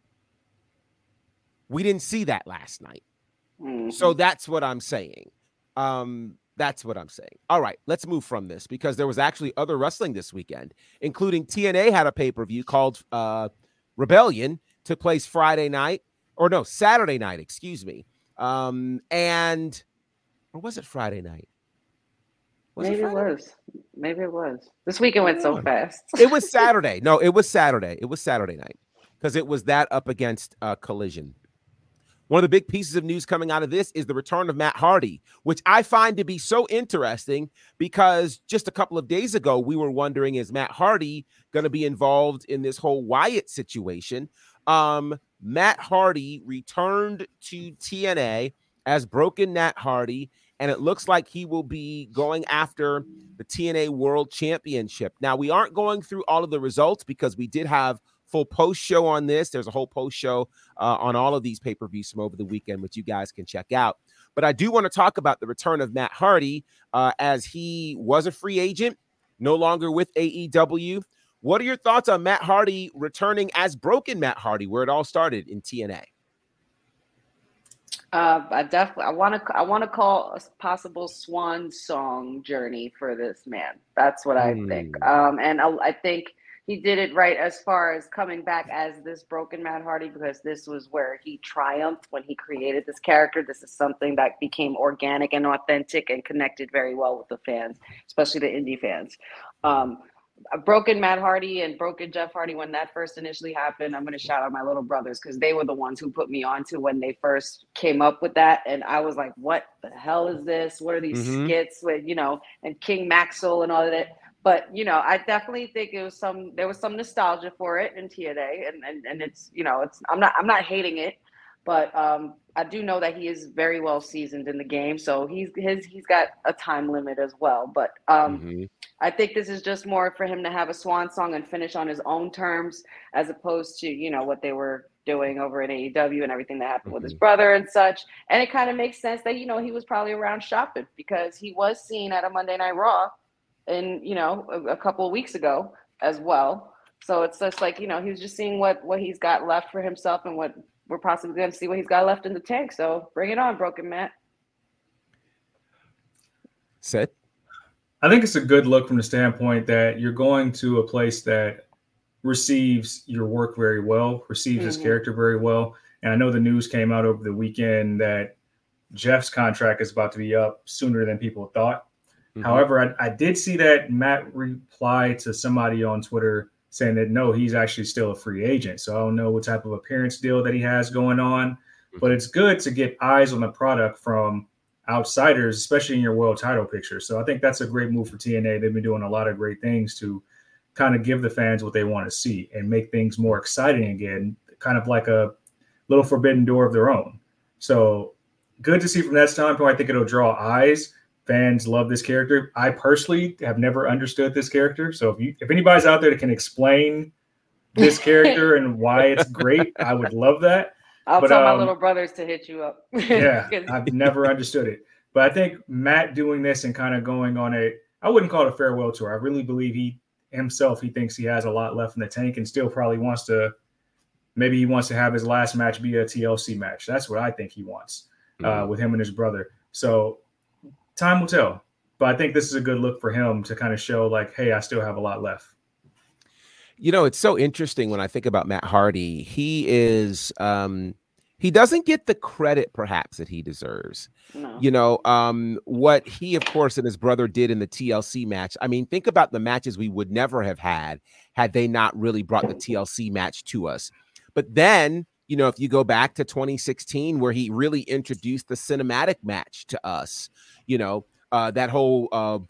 We didn't see that last night. So that's what I'm saying. That's what I'm saying. All right, let's move from this because there was actually other wrestling this weekend, including TNA had a pay-per-view called Rebellion, took place Saturday night, excuse me. Or was it Friday night? Maybe it was. This weekend went so fast. It was Saturday. No, it was Saturday. It was Saturday night because it was that up against Collision. One of the big pieces of news coming out of this is the return of Matt Hardy, which I find to be so interesting because just a couple of days ago, we were wondering, is Matt Hardy going to be involved in this whole Wyatt situation? Matt Hardy returned to TNA as Broken Matt Hardy, and it looks like he will be going after the TNA World Championship. Now, we aren't going through all of the results because we did have full post show on this. There's a whole post show on all of these pay-per-views from over the weekend, which you guys can check out. But I do want to talk about the return of Matt Hardy as he was a free agent, no longer with AEW. What are your thoughts on Matt Hardy returning as Broken Matt Hardy, where it all started in TNA? I want to call a possible swan song journey for this man. That's what I think. And I think he did it right as far as coming back as this Broken Matt Hardy, because this was where he triumphed when he created this character. This is something that became organic and authentic and connected very well with the fans, especially the indie fans. Broken Matt Hardy and Broken Jeff Hardy, when that first initially happened, I'm going to shout out my little brothers because they were the ones who put me onto when they first came up with that. And I was like, what the hell is this? What are these skits with, and King Maxwell and all of that. But, I definitely think there was some nostalgia for it in TNA and it's, I'm not hating it, but I do know that he is very well seasoned in the game. So he's got a time limit as well. But I think this is just more for him to have a swan song and finish on his own terms, as opposed to, what they were doing over in AEW and everything that happened with his brother and such. And it kind of makes sense that, he was probably around shopping because he was seen at a Monday Night Raw and, a couple of weeks ago as well. So it's just like, he's just seeing what he's got left for himself and what we're possibly going to see what he's got left in the tank. So bring it on, Broken Matt. Sid? I think it's a good look from the standpoint that you're going to a place that receives your work very well, receives his character very well. And I know the news came out over the weekend that Jeff's contract is about to be up sooner than people thought. However, I did see that Matt reply to somebody on Twitter saying that, no, he's actually still a free agent. So I don't know what type of appearance deal that he has going on, but it's good to get eyes on the product from outsiders, especially in your world title picture. So I think that's a great move for TNA. They've been doing a lot of great things to kind of give the fans what they want to see and make things more exciting again, kind of like a little forbidden door of their own. So good to see from that standpoint. I think it'll draw eyes. Fans love this character. I personally have never understood this character. So if anybody's out there that can explain this character and why it's great, I would love that. I'll tell my little brothers to hit you up. Yeah, I've never understood it. But I think Matt doing this and kind of going on I wouldn't call it a farewell tour. I really believe he thinks he has a lot left in the tank and still probably wants to have his last match be a TLC match. That's what I think he wants with him and his brother. So time will tell. But I think this is a good look for him to kind of show like, hey, I still have a lot left. It's so interesting when I think about Matt Hardy. He is he doesn't get the credit perhaps that he deserves. No. What he, of course, and his brother did in the TLC match. I mean, think about the matches we would never have had they not really brought the TLC match to us. But then, if you go back to 2016, where he really introduced the cinematic match to us, that whole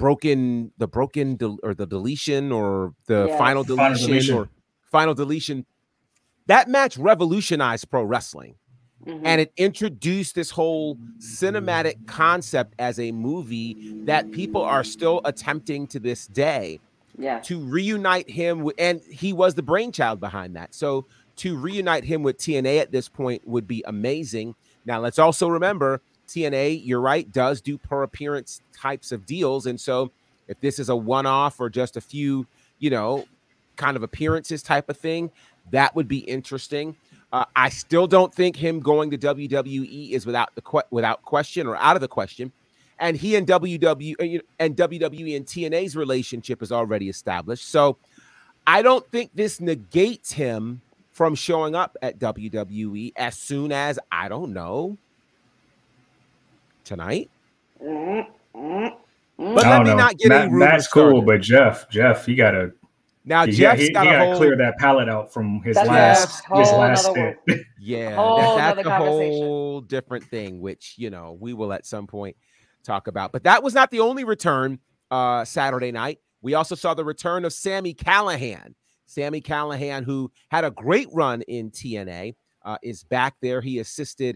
deletion or the final deletion, that match revolutionized pro wrestling. And it introduced this whole cinematic concept as a movie that people are still attempting to this day to reunite him with, and he was the brainchild behind that. So to reunite him with TNA at this point would be amazing. Now, let's also remember, TNA, you're right, does do per appearance types of deals. And so if this is a one-off or just a few, kind of appearances type of thing, that would be interesting. I still don't think him going to WWE is without question or out of the question. And he and WWE and TNA's relationship is already established. So I don't think this negates him from showing up at WWE as soon as, I don't know, tonight. But let me not get any rumors. That's cool, but Jeff, he got to. Now Jeff's got to clear that palette out from his last stint. Yeah, that's a whole different thing, which we will at some point talk about. But that was not the only return Saturday night. We also saw the return of Sami Callihan. Sami Callihan, who had a great run in TNA, is back there. He assisted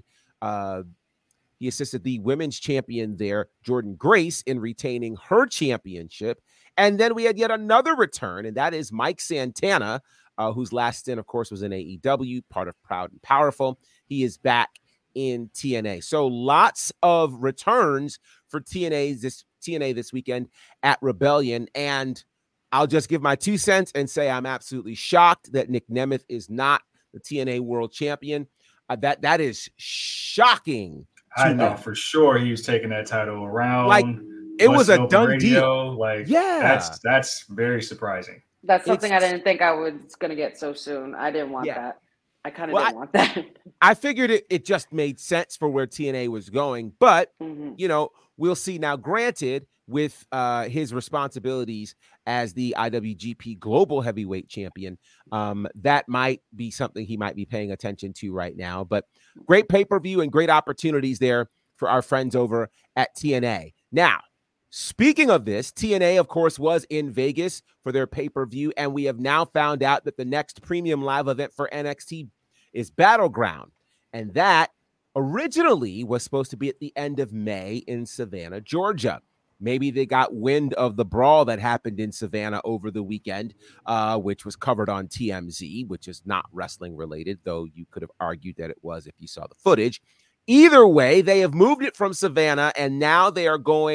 the women's champion there, Jordynne Grace, in retaining her championship. And then we had yet another return, and that is Mike Santana, whose last stint, of course, was in AEW, part of Proud and Powerful. He is back in TNA. So lots of returns for TNA this weekend at Rebellion. And I'll just give my 2 cents and say I'm absolutely shocked that Nick Nemeth is not the TNA World Champion. That is shocking. I know for sure he was taking that title around. Like, it was a done deal. That's very surprising. That's something I didn't think I was going to get so soon. I didn't want that. I kind of didn't want that. I figured it just made sense for where TNA was going, but we'll see. Now, granted, with his responsibilities as the IWGP Global Heavyweight Champion, that might be something he might be paying attention to right now. But great pay-per-view and great opportunities there for our friends over at TNA. Now, speaking of this, TNA, of course, was in Vegas for their pay-per-view, and we have now found out that the next premium live event for NXT is Battleground, and that originally was supposed to be at the end of May in Savannah, Georgia. Maybe they got wind of the brawl that happened in Savannah over the weekend, which was covered on TMZ, which is not wrestling related, though you could have argued that it was if you saw the footage. Either way, they have moved it from Savannah, and now they are going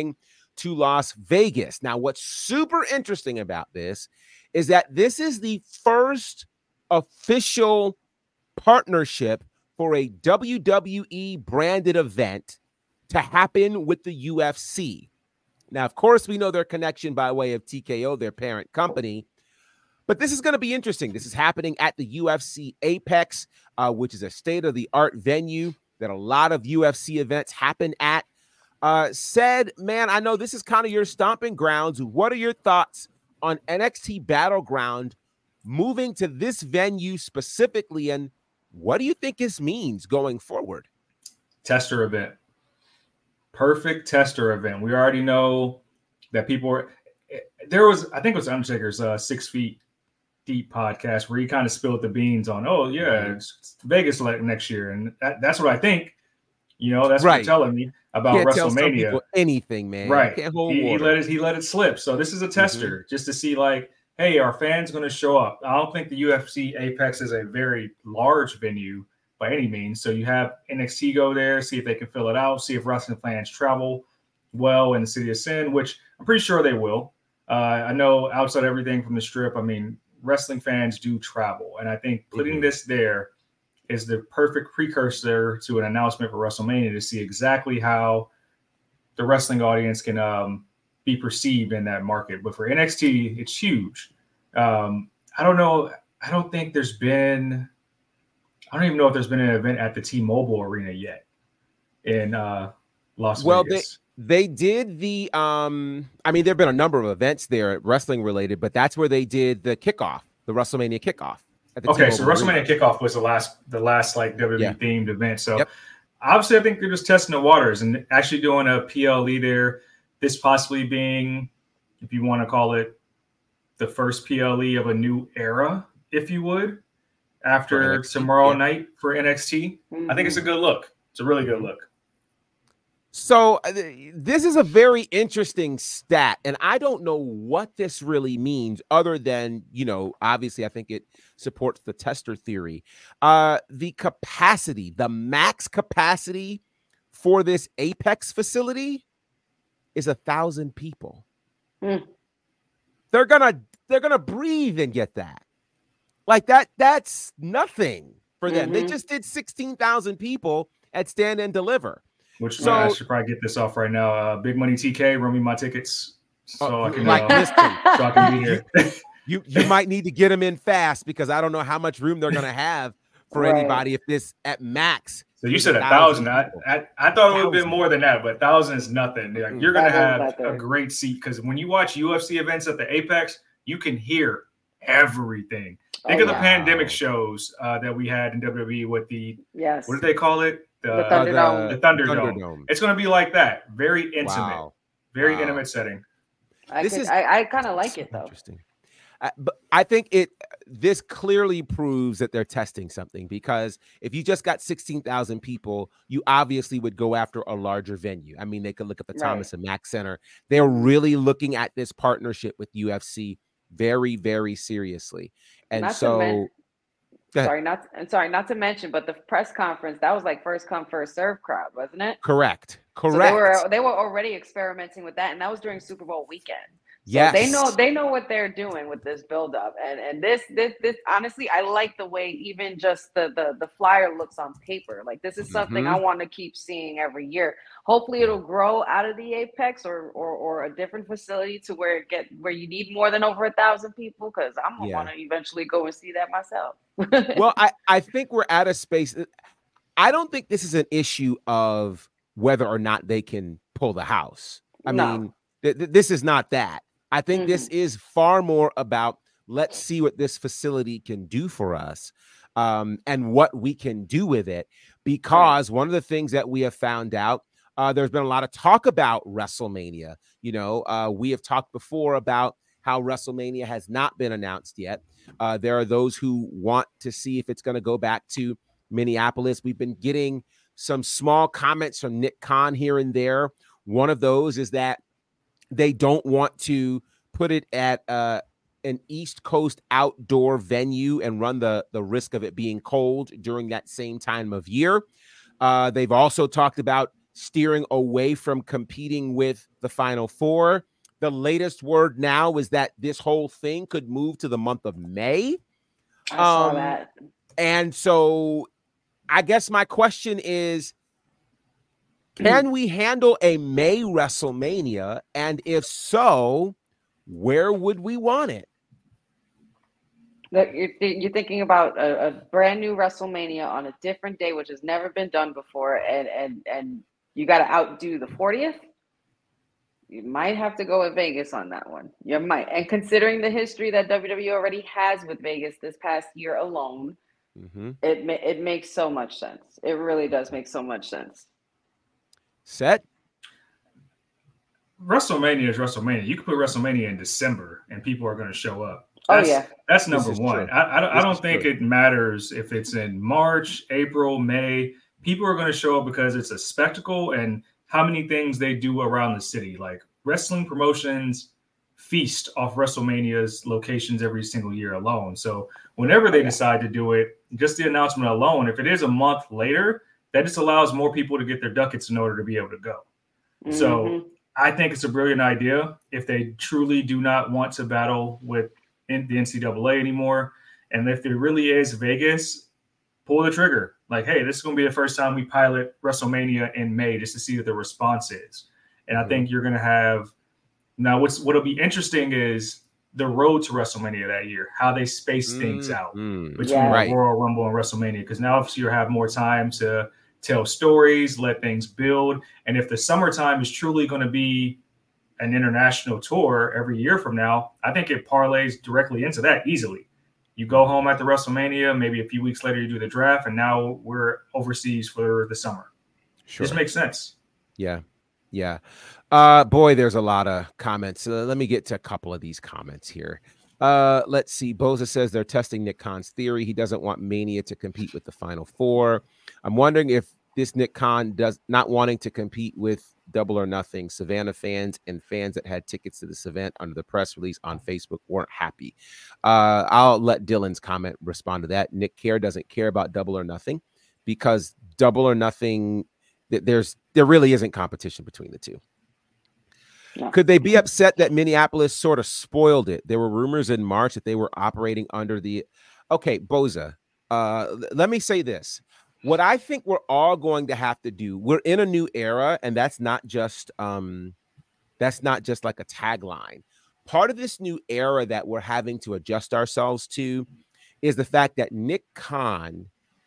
to Las Vegas. Now, what's super interesting about this is that this is the first official partnership for a WWE branded event to happen with the UFC. Now, of course, we know their connection by way of TKO, their parent company, but this is going to be interesting. This is happening at the UFC Apex, which is a state-of-the-art venue that a lot of UFC events happen at. Said, man, I know this is kind of your stomping grounds. What are your thoughts on NXT Battleground moving to this venue specifically, and what do you think this means going forward? Tester event. Perfect tester event. We already know that people were there was, I think it was Undertaker's 6 Feet Deep podcast where he kind of spilled the beans on, oh yeah, it's Vegas next year. And that's what I think, that's what you're telling me about Can't WrestleMania. Tell some people anything, man. Right. Can't hold he water. let it slip. So this is a tester just to see like, hey, are fans going to show up? I don't think the UFC Apex is a very large venue by any means. So you have NXT go there, see if they can fill it out, see if wrestling fans travel well in the City of Sin, which I'm pretty sure they will. I know outside everything from the Strip, I mean, wrestling fans do travel. And I think putting this there is the perfect precursor to an announcement for WrestleMania to see exactly how the wrestling audience can be perceived in that market. But for NXT, it's huge. I don't know. I don't even know if there's been an event at the T-Mobile Arena yet in Las Vegas. They did the there've been a number of events there wrestling related, but that's where they did the kickoff, the WrestleMania kickoff. Okay, so WrestleMania kickoff was the last like WWE themed event. So obviously I think they're just testing the waters and actually doing a PLE there. This possibly being, if you want to call it, the first PLE of a new era, if you would, after tomorrow night for NXT. I think it's a good look. It's a really good look. So this is a very interesting stat, and I don't know what this really means other than, obviously I think it supports the tester theory. The capacity, the max capacity for this Apex facility is 1,000 people. They're gonna breathe and get that. Like that's nothing for them. They just did 16,000 people at Stand and Deliver. Which I should probably get this off right now. Big Money TK, run me my tickets so I can be here. You might need to get them in fast because I don't know how much room they're gonna have for anybody if this at max. So you said 1,000. I thought it would have been more than that, but 1,000 is nothing. Like, you're gonna have a great seat because when you watch UFC events at the Apex, you can hear everything. Think of the pandemic shows that we had in WWE with the what did they call it? The Thunderdome. The Thunderdome. It's going to be like that. Very intimate. Very intimate setting. I kind of like it though. Interesting. But I think this clearly proves that they're testing something because if you just got 16,000 people, you obviously would go after a larger venue. I mean, they could look at the Thomas and Mack Center. They're really looking at this partnership with UFC very, very seriously. And not to mention, but the press conference, that was like first come, first serve crowd, wasn't it? Correct. So they were already experimenting with that, and that was during Super Bowl weekend. So they know what they're doing with this buildup, and this honestly, I like the way even just the flyer looks on paper. Like this is something I want to keep seeing every year. Hopefully, it'll grow out of the Apex or a different facility to where you need more than over 1,000 people. Because I'm gonna want to eventually go and see that myself. Well, I think we're at a space. I don't think this is an issue of whether or not they can pull the house. I mean, this is not that. I think this is far more about let's see what this facility can do for us and what we can do with it. Because one of the things that we have found out, there's been a lot of talk about WrestleMania. We have talked before about how WrestleMania has not been announced yet. There are those who want to see if it's going to go back to Minneapolis. We've been getting some small comments from Nick Khan here and there. One of those is that they don't want to put it at an East Coast outdoor venue and run the risk of it being cold during that same time of year. They've also talked about steering away from competing with the Final Four. The latest word now is that this whole thing could move to the month of May. I saw that. And so I guess my question is, can we handle a May WrestleMania? And if so, where would we want it? You're thinking about a brand new WrestleMania on a different day, which has never been done before, and you got to outdo the 40th. You might have to go with Vegas on that one. You might, and considering the history that WWE already has with Vegas this past year alone, it makes so much sense. It really does make so much sense. Set. WrestleMania is WrestleMania. You can put WrestleMania in December, and people are going to show up. That's number one. I don't think it matters if it's in March, April, May. People are going to show up because it's a spectacle and how many things they do around the city. Like wrestling promotions feast off WrestleMania's locations every single year alone. So whenever they decide to do it, just the announcement alone, if it is a month later, that just allows more people to get their ducats in order to be able to go. So I think it's a brilliant idea if they truly do not want to battle with the NCAA anymore. And if there really is Vegas, pull the trigger. Like, hey, this is going to be the first time we pilot WrestleMania in May just to see what the response is. And I think you're going to have now what'll be interesting is the road to WrestleMania that year, how they space things out between Royal Rumble and WrestleMania. Because now obviously you have more time to tell stories, let things build. And if the summertime is truly going to be an international tour every year from now, I think it parlays directly into that easily. You go home after WrestleMania, maybe a few weeks later you do the draft, and now we're overseas for the summer. Sure. This makes sense. Yeah. Boy, there's a lot of comments. Let me get to a couple of these comments here. Let's see. Boza says they're testing Nick Khan's theory. He doesn't want Mania to compete with the Final Four. I'm wondering if this Nick Khan does not wanting to compete with Double or Nothing. Savannah fans and fans that had tickets to this event under the press release on Facebook weren't happy. I'll let Dylan's comment respond to that. Nick doesn't care about Double or Nothing because Double or Nothing, there really isn't competition between the two. Yeah. Could they be upset that Minneapolis sort of spoiled it? There were rumors in March that they were operating under the... Okay, Boza, let me say this. What I think we're all going to have to do, we're in a new era, and that's not just like a tagline. Part of this new era that we're having to adjust ourselves to is the fact that Nick Khan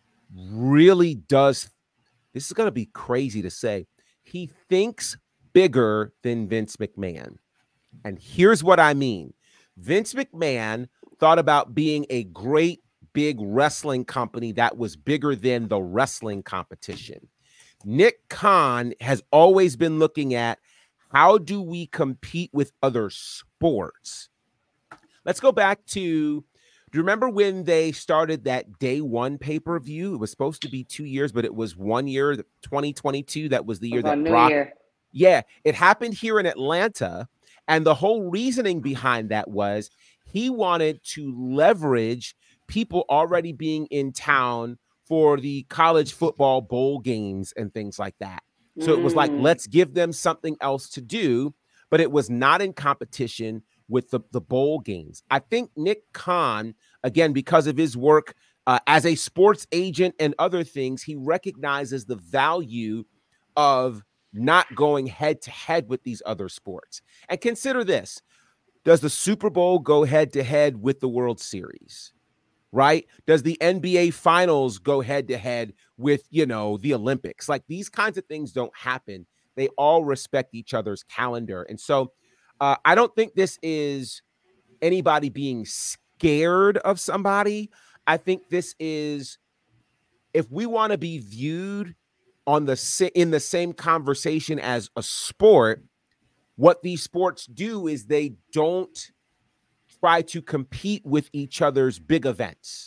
really does, this is going to be crazy to say, he thinks bigger than Vince McMahon. And here's what I mean. Vince McMahon thought about being a great big wrestling company that was bigger than the wrestling competition. Nick Khan has always been looking at how do we compete with other sports? Let's go back to, do you remember when they started that day one pay-per-view? It was supposed to be 2 years, but it was 1 year, 2022. That was the year that Brock. Yeah, it happened here in Atlanta. And the whole reasoning behind that was he wanted to leverage people already being in town for the college football bowl games and things like that. So it was like, let's give them something else to do, but it was not in competition with the bowl games. I think Nick Khan, again, because of his work as a sports agent and other things, he recognizes the value of not going head to head with these other sports. And consider this. Does the Super Bowl go head to head with the World Series? Right? Does the NBA Finals go head to head with, the Olympics? Like, these kinds of things don't happen. They all respect each other's calendar. And so I don't think this is anybody being scared of somebody. I think this is, if we want to be viewed in the same conversation as a sport, what these sports do is they don't try to compete with each other's big events.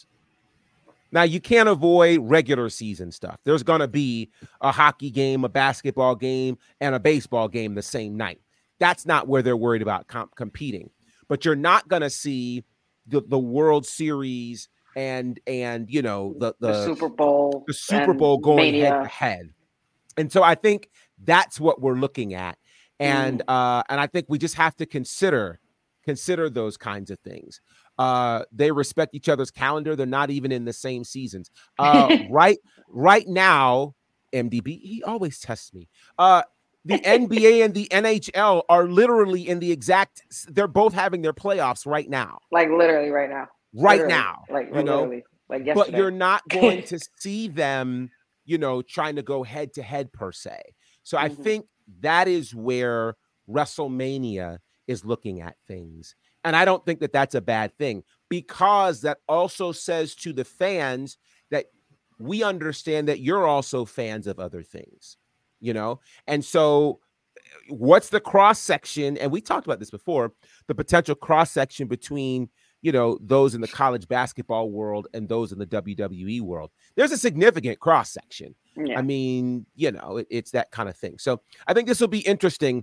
Now, you can't avoid regular season stuff. There's going to be a hockey game, a basketball game, and a baseball game the same night. That's not where they're worried about competing. But you're not going to see the World Series and the Super Bowl. The Super Bowl going head to head. And so I think That's what we're looking at. And I think we just have to consider those kinds of things. They respect each other's calendar. They're not even in the same seasons. Right now, MDB, he always tests me. The NBA and the NHL are literally in the exact, they're both having their playoffs right now. Like literally right now. Right literally. now. Like you know, literally. Like yesterday. but you're not going to see them, trying to go head to head per se. So I think that is where WrestleMania is looking at things. And I don't think that that's a bad thing, because that also says to the fans that we understand that you're also fans of other things, And so what's the cross section? And we talked about this before, the potential cross section between, those in the college basketball world and those in the WWE world. There's a significant cross section. Yeah. I mean, it's that kind of thing. So I think this will be interesting,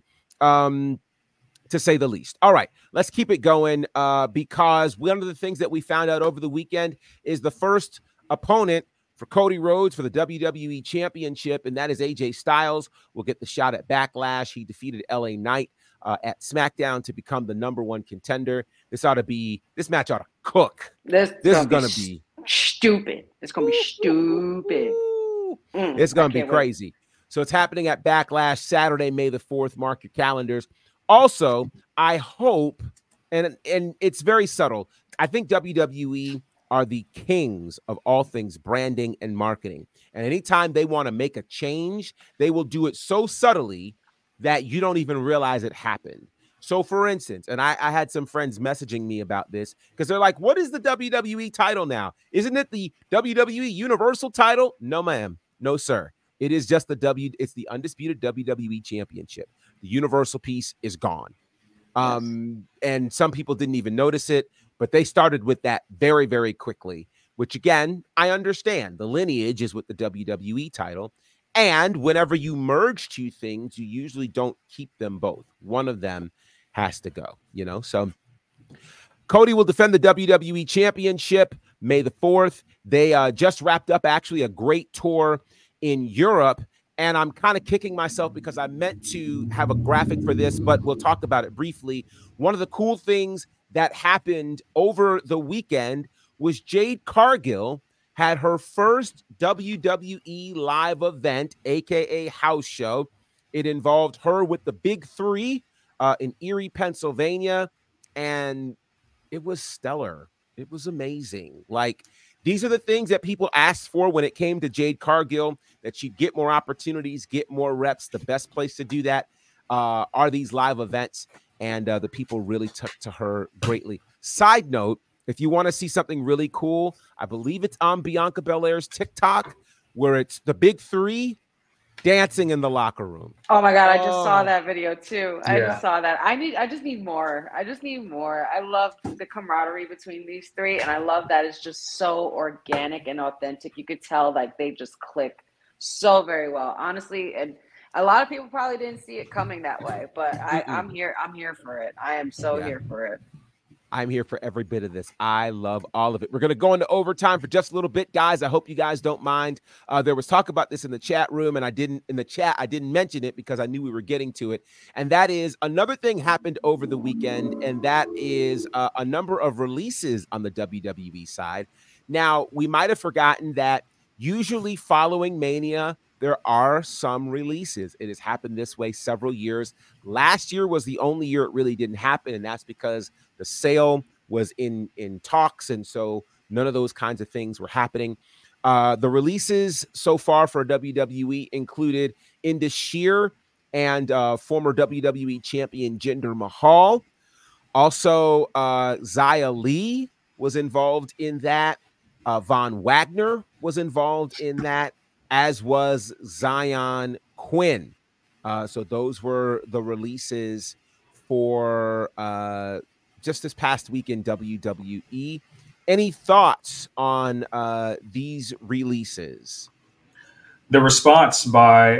to say the least. All right, let's keep it going, because one of the things that we found out over the weekend is the first opponent for Cody Rhodes for the WWE Championship, and that is AJ Styles. Will get the shot at Backlash. He defeated LA Knight at SmackDown to become the #1 contender. This match ought to cook. This is going to be stupid. It's going to be stupid. It's going to be crazy. Wait. So it's happening at Backlash Saturday, May the 4th. Mark your calendars. Also, I hope, and it's very subtle, I think WWE are the kings of all things branding and marketing. And anytime they want to make a change, they will do it so subtly that you don't even realize it happened. So, for instance, and I had some friends messaging me about this because they're like, what is the WWE title now? Isn't it the WWE Universal title? No, ma'am. No, sir. It is just it's the undisputed WWE Championship. The Universal piece is gone. And some people didn't even notice it, but they started with that very, very quickly, which again, I understand. The lineage is with the WWE title. And whenever you merge two things, you usually don't keep them both. One of them has to go, So Cody will defend the WWE Championship May the 4th. They just wrapped up actually a great tour in Europe. And I'm kind of kicking myself because I meant to have a graphic for this, but we'll talk about it briefly. One of the cool things that happened over the weekend was Jade Cargill had her first WWE live event, aka house show. It involved her with the Big Three in Erie, Pennsylvania, and it was stellar. It was amazing. Like, these are the things that people asked for when it came to Jade Cargill, that she'd get more opportunities, get more reps. The best place to do that are these live events, and the people really took to her greatly. Side note, if you want to see something really cool, I believe it's on Bianca Belair's TikTok, where it's the Big Three dancing in the locker room. Oh my God, I just saw that video too. I just saw that. I just need more. I love the camaraderie between these three, and I love that it's just so organic and authentic. You could tell like they just click so very well, honestly. And a lot of people probably didn't see it coming that way, but I'm here for it. I am so here for it. I'm here for every bit of this. I love all of it. We're going to go into overtime for just a little bit, guys. I hope you guys don't mind. There was talk about this in the chat room, and I didn't mention it because I knew we were getting to it. And that is another thing happened over the weekend, and that is a number of releases on the WWE side. Now, we might have forgotten that usually following Mania, there are some releases. It has happened this way several years. Last year was the only year it really didn't happen, and that's because the sale was in talks, and so none of those kinds of things were happening. The releases so far for WWE included Indus Sher and former WWE champion Jinder Mahal. Also, Xia Li was involved in that. Von Wagner was involved in that, as was Zion Quinn. So those were the releases for just this past week in WWE. Any thoughts on these releases? The response by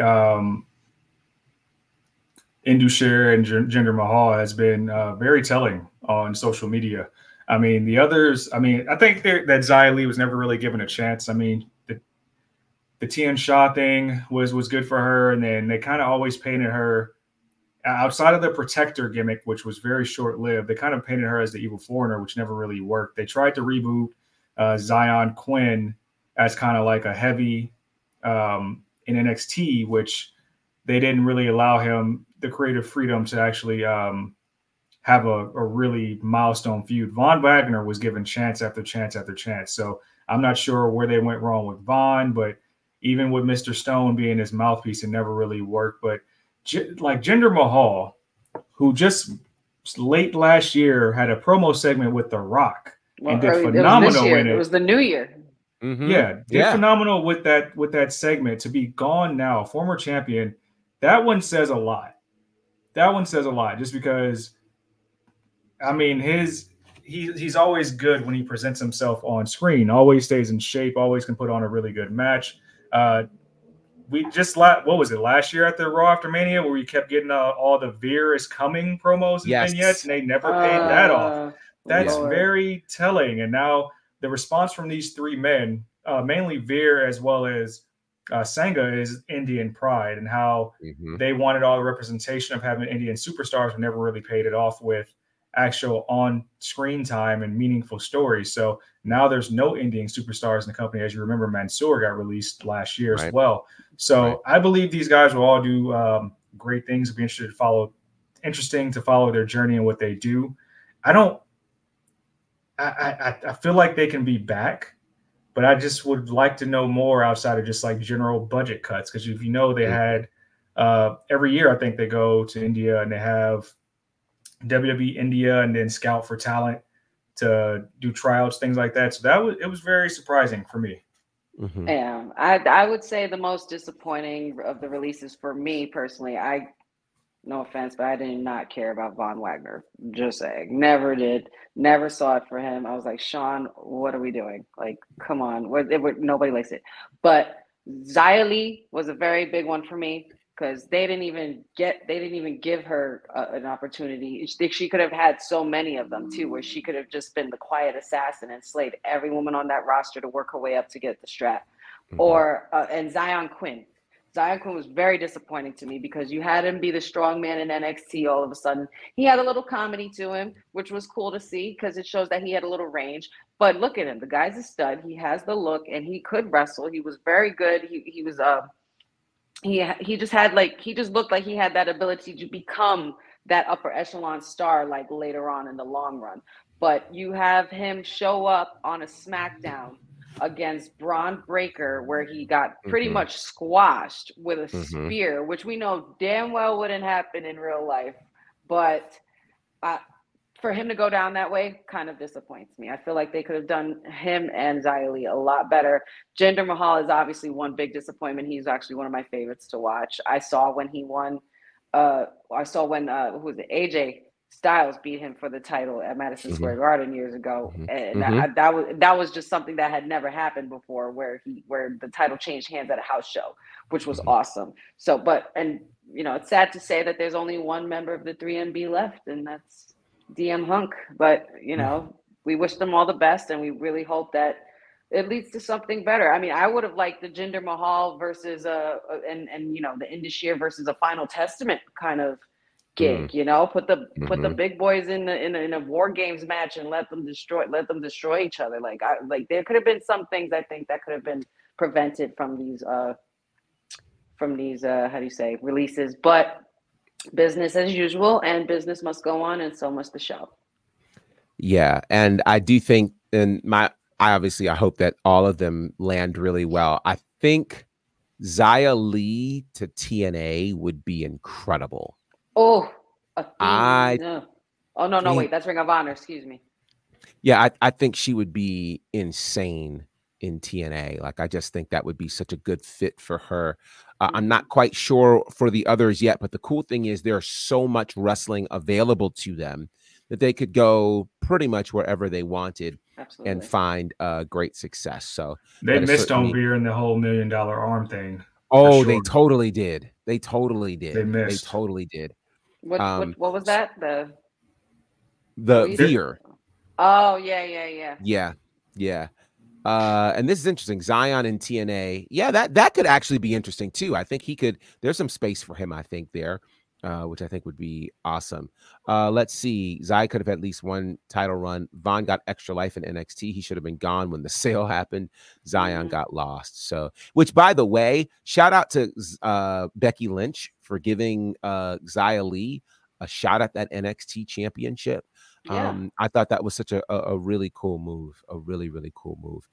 Indus Sher and Jinder Mahal has been very telling on social media. I mean, the others, I think that Xia Li was never really given a chance. I mean, the the Tian Sha thing was good for her, and then they kind of always painted her outside of the protector gimmick, which was very short lived. They kind of painted her as the evil foreigner, which never really worked. They tried to reboot Zion Quinn as kind of like a heavy in NXT, which they didn't really allow him the creative freedom to actually have a really milestone feud. Von Wagner was given chance after chance after chance. So I'm not sure where they went wrong with Von, but even with Mr. Stone being his mouthpiece, it never really worked. But like Jinder Mahal, who just late last year had a promo segment with The Rock and did phenomenal in it. It was the new year. Mm-hmm. Yeah, did phenomenal with that segment. To be gone now, former champion, that one says a lot. That one says a lot, just because, I mean, he's always good when he presents himself on screen. Always stays in shape. Always can put on a really good match. We just what was it last year at the Raw After Mania, where we kept getting all the Veer is coming promos and vignettes, and they never paid that off. That's very telling. And now the response from these three men, mainly Veer as well as Sangha, is Indian pride, and how they wanted all the representation of having Indian superstars, but never really paid it off with actual on-screen time and meaningful stories. So now there's no Indian superstars in the company. As you remember, Mansoor got released last year as well. So I believe these guys will all do great things. It'll be interesting to follow their journey and what they do. I feel like they can be back, but I just would like to know more outside of just like general budget cuts. Because if you know, they had every year, I think they go to India and they have WWE India and then scout for talent to do tryouts, things like that. So it was very surprising for me. Mm-hmm. Yeah, I would say the most disappointing of the releases for me personally, no offense, but I did not care about Von Wagner. Just saying. Never did. Never saw it for him. I was like, Sean, what are we doing? Like, come on. Nobody likes it. But Xia Li was a very big one for me, because they didn't even give her an opportunity. She could have had so many of them too, where she could have just been the quiet assassin and slayed every woman on that roster to work her way up to get the strap. And Zion Quinn. Zion Quinn was very disappointing to me, because you had him be the strong man in NXT. All of a sudden, he had a little comedy to him, which was cool to see, because it shows that he had a little range. But look at him. The guy's a stud. He has the look, and he could wrestle. He was very good. He was he just looked like he had that ability to become that upper echelon star, like later on in the long run. But you have him show up on a SmackDown against Braun Breaker, where he got pretty much squashed with a spear, which we know damn well wouldn't happen in real life. But for him to go down that way kind of disappoints me. I feel like they could have done him and Xia Li a lot better. Jinder Mahal is obviously one big disappointment. He's actually one of my favorites to watch. I saw when he won. AJ Styles beat him for the title at Madison Square Garden years ago, and that was just something that had never happened before, where the title changed hands at a house show, which was awesome. So, it's sad to say that there's only one member of the 3MB left, and that's DM Hunk. But we wish them all the best, and we really hope that it leads to something better. I mean, I would have liked the Jinder Mahal versus the Indus versus a Final Testament kind of gig, put the big boys in a War Games match and let them destroy each other. Like there could have been some things, I think, that could have been prevented from these releases. But business as usual, and business must go on, and so must the show. Yeah, and I do think, I hope that all of them land really well. I think Xia Li to TNA would be incredible. Oh, wait, that's Ring of Honor. Excuse me. Yeah, I think she would be insane in TNA. Like, I just think that would be such a good fit for her. I'm not quite sure for the others yet, but the cool thing is there's so much wrestling available to them that they could go pretty much wherever they wanted. Absolutely. And find great success. So they missed on Veer and the whole $1 million arm thing. Oh, sure. They totally did. They missed. They totally did. What was that? The Veer. Oh, yeah. Yeah. And this is interesting. Zion in TNA. Yeah, that could actually be interesting too. I think there's some space for him, I think, there, which I think would be awesome. Let's see. Zion could have at least one title run. Vaughn got extra life in NXT. He should have been gone when the sale happened. Zion got lost. So, which, by the way, shout out to Becky Lynch for giving Xia Li a shot at that NXT championship. Yeah. I thought that was such a really cool move, a really, really cool move.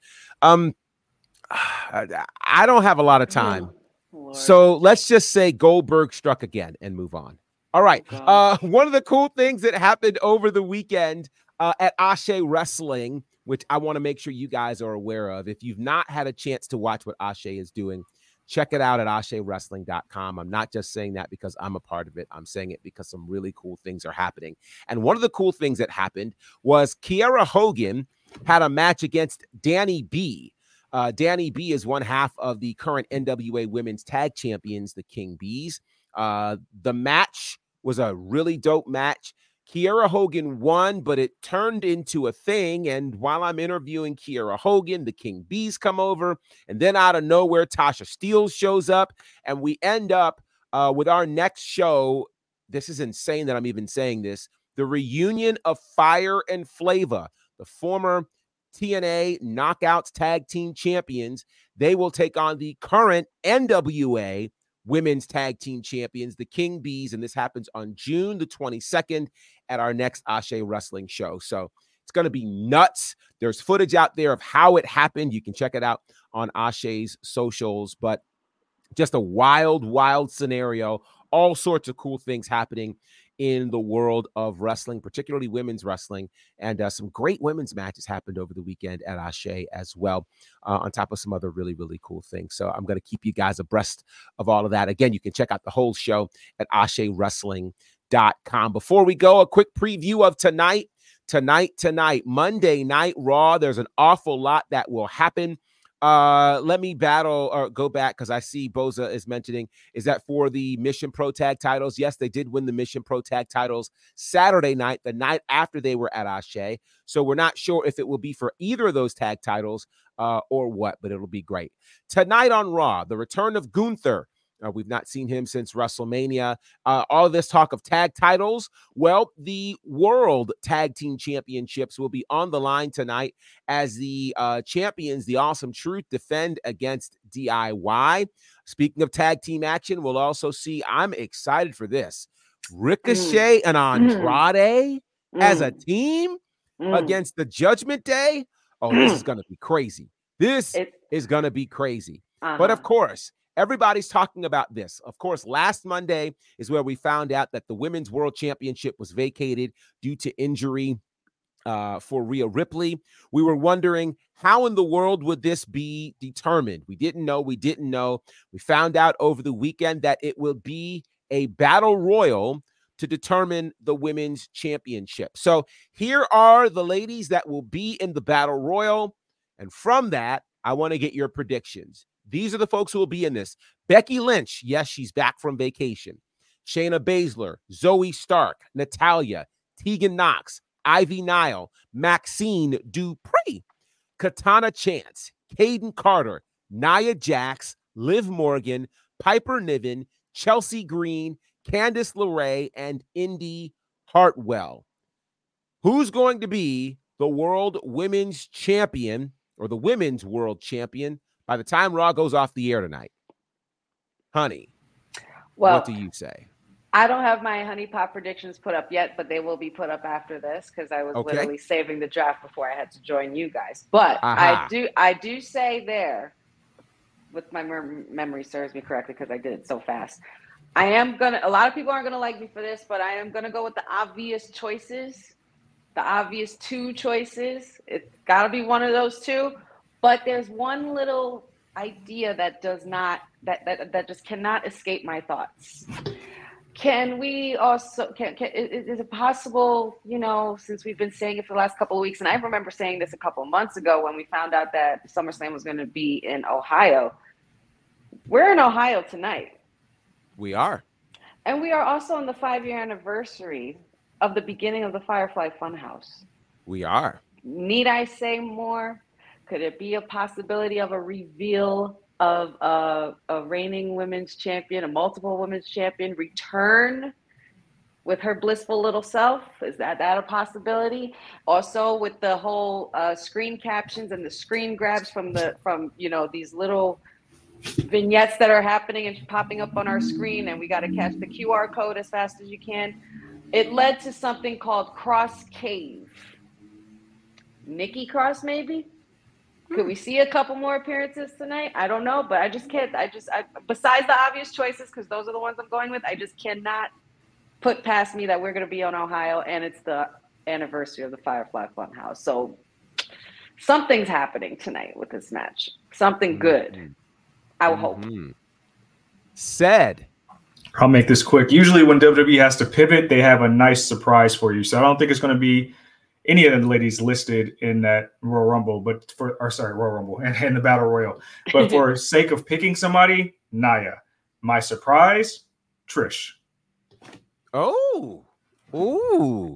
I don't have a lot of time. So let's just say Goldberg struck again and move on. All right. One of the cool things that happened over the weekend at Ashe Wrestling, which I want to make sure you guys are aware of. If you've not had a chance to watch what Ashe is doing, check it out at AsheWrestling.com. I'm not just saying that because I'm a part of it. I'm saying it because some really cool things are happening. And one of the cool things that happened was Kiera Hogan had a match against Danny B. Danny B is one half of the current NWA Women's Tag Champions, the King Bees. The match was a really dope match. Kiera Hogan won, but it turned into a thing. And while I'm interviewing Kiera Hogan, the King Bees come over. And then out of nowhere, Tasha Steelz shows up. And we end up with our next show. This is insane that I'm even saying this. The reunion of Fire and Flava, the former TNA Knockouts Tag Team Champions. They will take on the current NWA Women's Tag Team Champions, the King Bees, and this happens on June the 22nd at our next Ashe Wrestling show. So it's going to be nuts. There's footage out there of how it happened. You can check it out on Ashe's socials, but just a wild, wild scenario. All sorts of cool things happening in the world of wrestling, particularly women's wrestling, and some great women's matches happened over the weekend at Ashe as well, on top of some other really, really cool things. So I'm going to keep you guys abreast of all of that. Again, you can check out the whole show at AsheWrestling.com. Before we go, a quick preview of tonight, Monday Night Raw. There's an awful lot that will happen. Let me go back because I see Boza is mentioning, is that for the Mission Pro Tag titles? Yes, they did win the Mission Pro Tag titles Saturday night, the night after they were at Ashe. So we're not sure if it will be for either of those tag titles or what, but it'll be great. Tonight on Raw, the return of Gunther. We've not seen him since WrestleMania. All this talk of tag titles. Well, the World Tag Team Championships will be on the line tonight as the champions, the Awesome Truth, defend against DIY. Speaking of tag team action, we'll also see, I'm excited for this, Ricochet and Andrade as a team against the Judgment Day. Oh, this is going to be crazy. This is going to be crazy. But of course, everybody's talking about this. Of course, last Monday is where we found out that the Women's World Championship was vacated due to injury for Rhea Ripley. We were wondering, how in the world would this be determined? We didn't know. We found out over the weekend that it will be a battle royal to determine the Women's Championship. So here are the ladies that will be in the battle royal. And from that, I want to get your predictions. These are the folks who will be in this. Becky Lynch, yes, she's back from vacation. Shayna Baszler, Zoe Stark, Natalya, Tegan Knox, Ivy Nile, Maxine Dupree, Katana Chance, Caden Carter, Nia Jax, Liv Morgan, Piper Niven, Chelsea Green, Candice LeRae, and Indy Hartwell. Who's going to be the World Women's Champion or the Women's World Champion by the time Raw goes off the air tonight? Honey, what do you say? I don't have my Honey Pot predictions put up yet, but they will be put up after this because I was literally saving the draft before I had to join you guys. But I do say there, with my memory serves me correctly because I did it so fast, a lot of people aren't going to like me for this, but I am going to go with the obvious choices, the obvious two choices. It's got to be one of those two. But there's one little idea that does not, that just cannot escape my thoughts. Can we also, is it possible, since we've been saying it for the last couple of weeks, and I remember saying this a couple of months ago when we found out that SummerSlam was going to be in Ohio. We're in Ohio tonight. We are. And we are also on the 5-year anniversary of the beginning of the Firefly Funhouse. We are. Need I say more? Could it be a possibility of a reveal of a reigning women's champion, a multiple women's champion return with her blissful little self? Is that a possibility? Also, with the whole screen captions and the screen grabs from these little vignettes that are happening and popping up on our screen, and we got to catch the QR code as fast as you can. It led to something called Cross Cave. Nikki Cross, maybe? Could we see a couple more appearances tonight? I don't know, but I just can't. Besides the obvious choices, because those are the ones I'm going with, I just cannot put past me that we're going to be on Ohio, and it's the anniversary of the Firefly Funhouse. So something's happening tonight with this match. Something good. I would hope. Said. I'll make this quick. Usually when WWE has to pivot, they have a nice surprise for you. So I don't think it's going to be any of the ladies listed in that Royal Rumble, Royal Rumble and the Battle Royal. But for sake of picking somebody, Nia. My surprise, Trish. Oh. Ooh.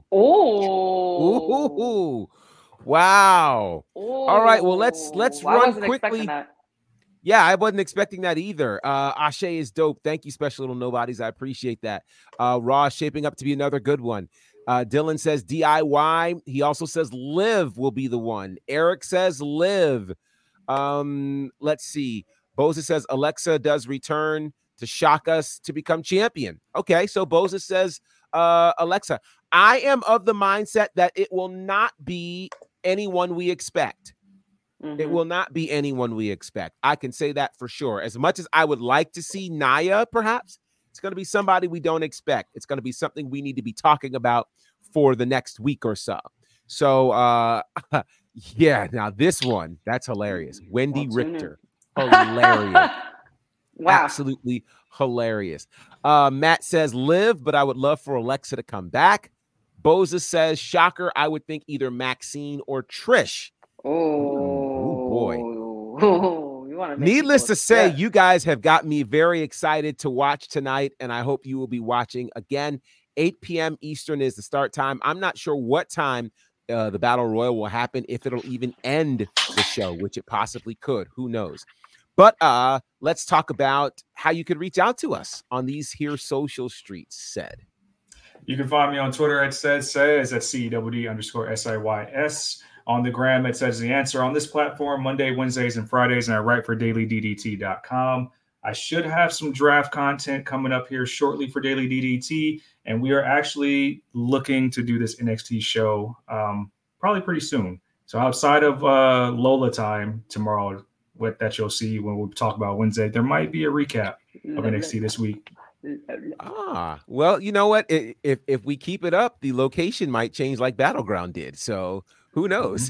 Oh. Ooh. Wow. Ooh. All right. Well, let's run quickly. Yeah, I wasn't expecting that either. Ashe is dope. Thank you, Special Little Nobodies. I appreciate that. Raw is shaping up to be another good one. Dylan says DIY. He also says Liv will be the one. Eric says Liv. Let's see. Boza says Alexa does return to shock us to become champion. Okay, so Boza says Alexa. I am of the mindset that it will not be anyone we expect. It will not be anyone we expect. I can say that for sure. As much as I would like to see Nia, perhaps, it's going to be somebody we don't expect. It's going to be something we need to be talking about for the next week or so. So, yeah, now this one, that's hilarious. Wendy Richter. Hilarious. Wow. Absolutely hilarious. Matt says Liv, but I would love for Alexa to come back. Boza says, shocker, I would think either Maxine or Trish. Oh boy. Needless to say, you guys have got me very excited to watch tonight, and I hope you will be watching again. 8 p.m. Eastern is the start time. I'm not sure what time the Battle Royal will happen, if it'll even end the show, which it possibly could. Who knows? But let's talk about how you could reach out to us on these here social streets, Said. You can find me on Twitter at says at CEWD_SIYS. On the gram, it says The Answer on this platform, Monday, Wednesdays, and Fridays, and I write for DailyDDT.com. I should have some draft content coming up here shortly for Daily DDT, and we are actually looking to do this NXT show probably pretty soon. So outside of Lola time tomorrow, that you'll see when we talk about Wednesday, there might be a recap of NXT this week. Well, you know what? If we keep it up, the location might change like Battleground did. So who knows?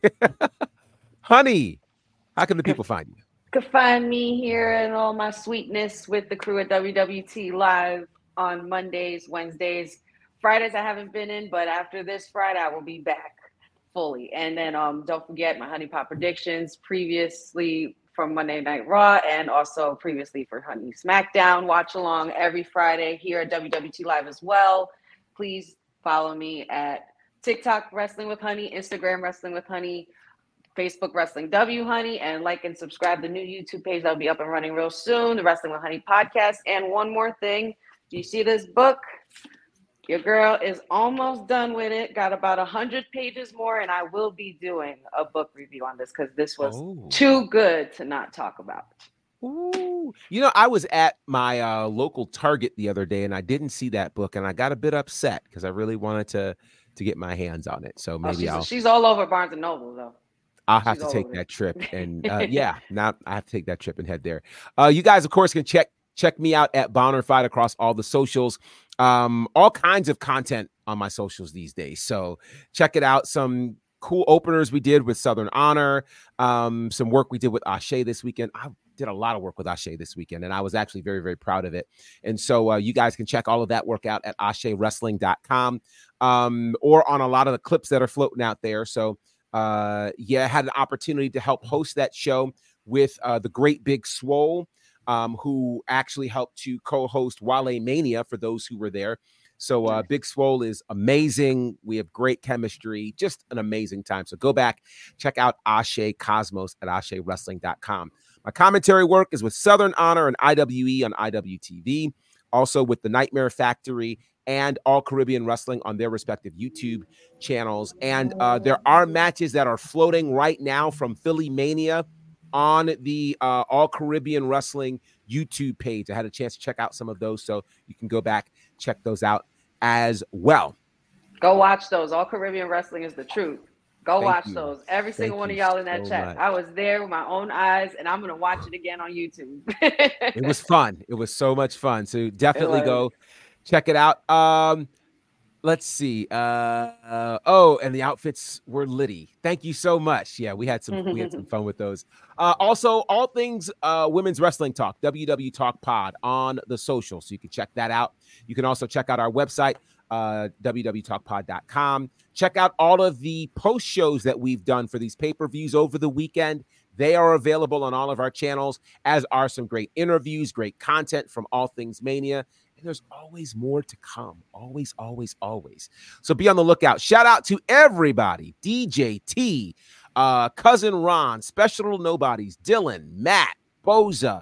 Honey, how can the people find you? You can find me here and all my sweetness with the crew at WWT Live on Mondays, Wednesdays. Fridays I haven't been in, but after this Friday, I will be back fully. And then don't forget my Honey Pot predictions previously from Monday Night Raw and also previously for Honey SmackDown. Watch along every Friday here at WWT Live as well. Please follow me at TikTok Wrestling with Honey, Instagram Wrestling with Honey, Facebook Wrestling W Honey, and like and subscribe to the new YouTube page that'll be up and running real soon, the Wrestling with Honey podcast. And one more thing, do you see this book? Your girl is almost done with it. Got about 100 pages more, and I will be doing a book review on this because this was too good to not talk about. Ooh. You know, I was at my local Target the other day, and I didn't see that book, and I got a bit upset because I really wanted to get my hands on it. So maybe she's all over Barnes and Noble though. I'll have to take that trip, and now I have to take that trip and head there. You guys, of course, can check me out at Bonnerfied across all the socials. All kinds of content on my socials these days. So check it out. Some cool openers we did with Southern Honor. Some work we did with Ashe this weekend. I did a lot of work with Ashe this weekend, and I was actually very, very proud of it. And so you guys can check all of that work out at AsheWrestling.com or on a lot of the clips that are floating out there. So I had an opportunity to help host that show with the Great Big Swole, who actually helped to co-host Wale Mania for those who were there. So Big Swole is amazing. We have great chemistry, just an amazing time. So go back, check out Ashe Cosmos at AsheWrestling.com. My commentary work is with Southern Honor and IWE on IWTV, also with the Nightmare Factory and All Caribbean Wrestling on their respective YouTube channels. And there are matches that are floating right now from Philly Mania on the All Caribbean Wrestling YouTube page. I had a chance to check out some of those, so you can go back, check those out as well. Go watch those. All Caribbean Wrestling is the truth. Go watch you. those. Every single one of y'all in that chat. Much. I was there with my own eyes, and I'm going to watch it again on YouTube. It was fun. It was so much fun. So definitely go check it out. Let's see. And the outfits were litty. Thank you so much. Yeah, we had some fun with those. Also, all things women's wrestling talk, WW Talk Pod on the social. So you can check that out. You can also check out our website, www.talkpod.com. Check out all of the post shows that we've done for these pay-per-views over the weekend. They are available on all of our channels, as are some great interviews, great content from All Things Mania. And there's always more to come. Always, always, always. So be on the lookout. Shout out to everybody. DJ T, Cousin Ron, Special Little Nobodies, Dylan, Matt, Boza,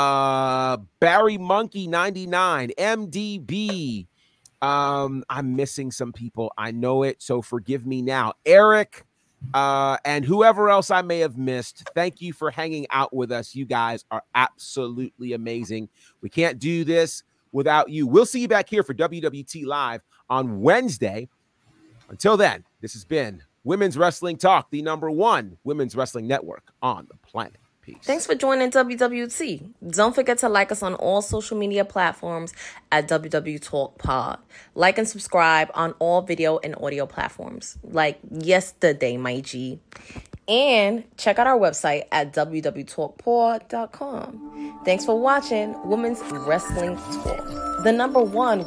Barry Monkey 99, MDB. I'm missing some people. I know it, so forgive me now. Eric, and whoever else I may have missed, thank you for hanging out with us. You guys are absolutely amazing. We can't do this without you. We'll see you back here for WWT Live on Wednesday. Until then, this has been Women's Wrestling Talk, the #1 women's wrestling network on the planet. Peace. Thanks for joining WWT. Don't forget to like us on all social media platforms at WW Talk Pod. Like and subscribe on all video and audio platforms, like yesterday, my G. And check out our website at www.talkpod.com. Thanks for watching Women's Wrestling Talk, the #1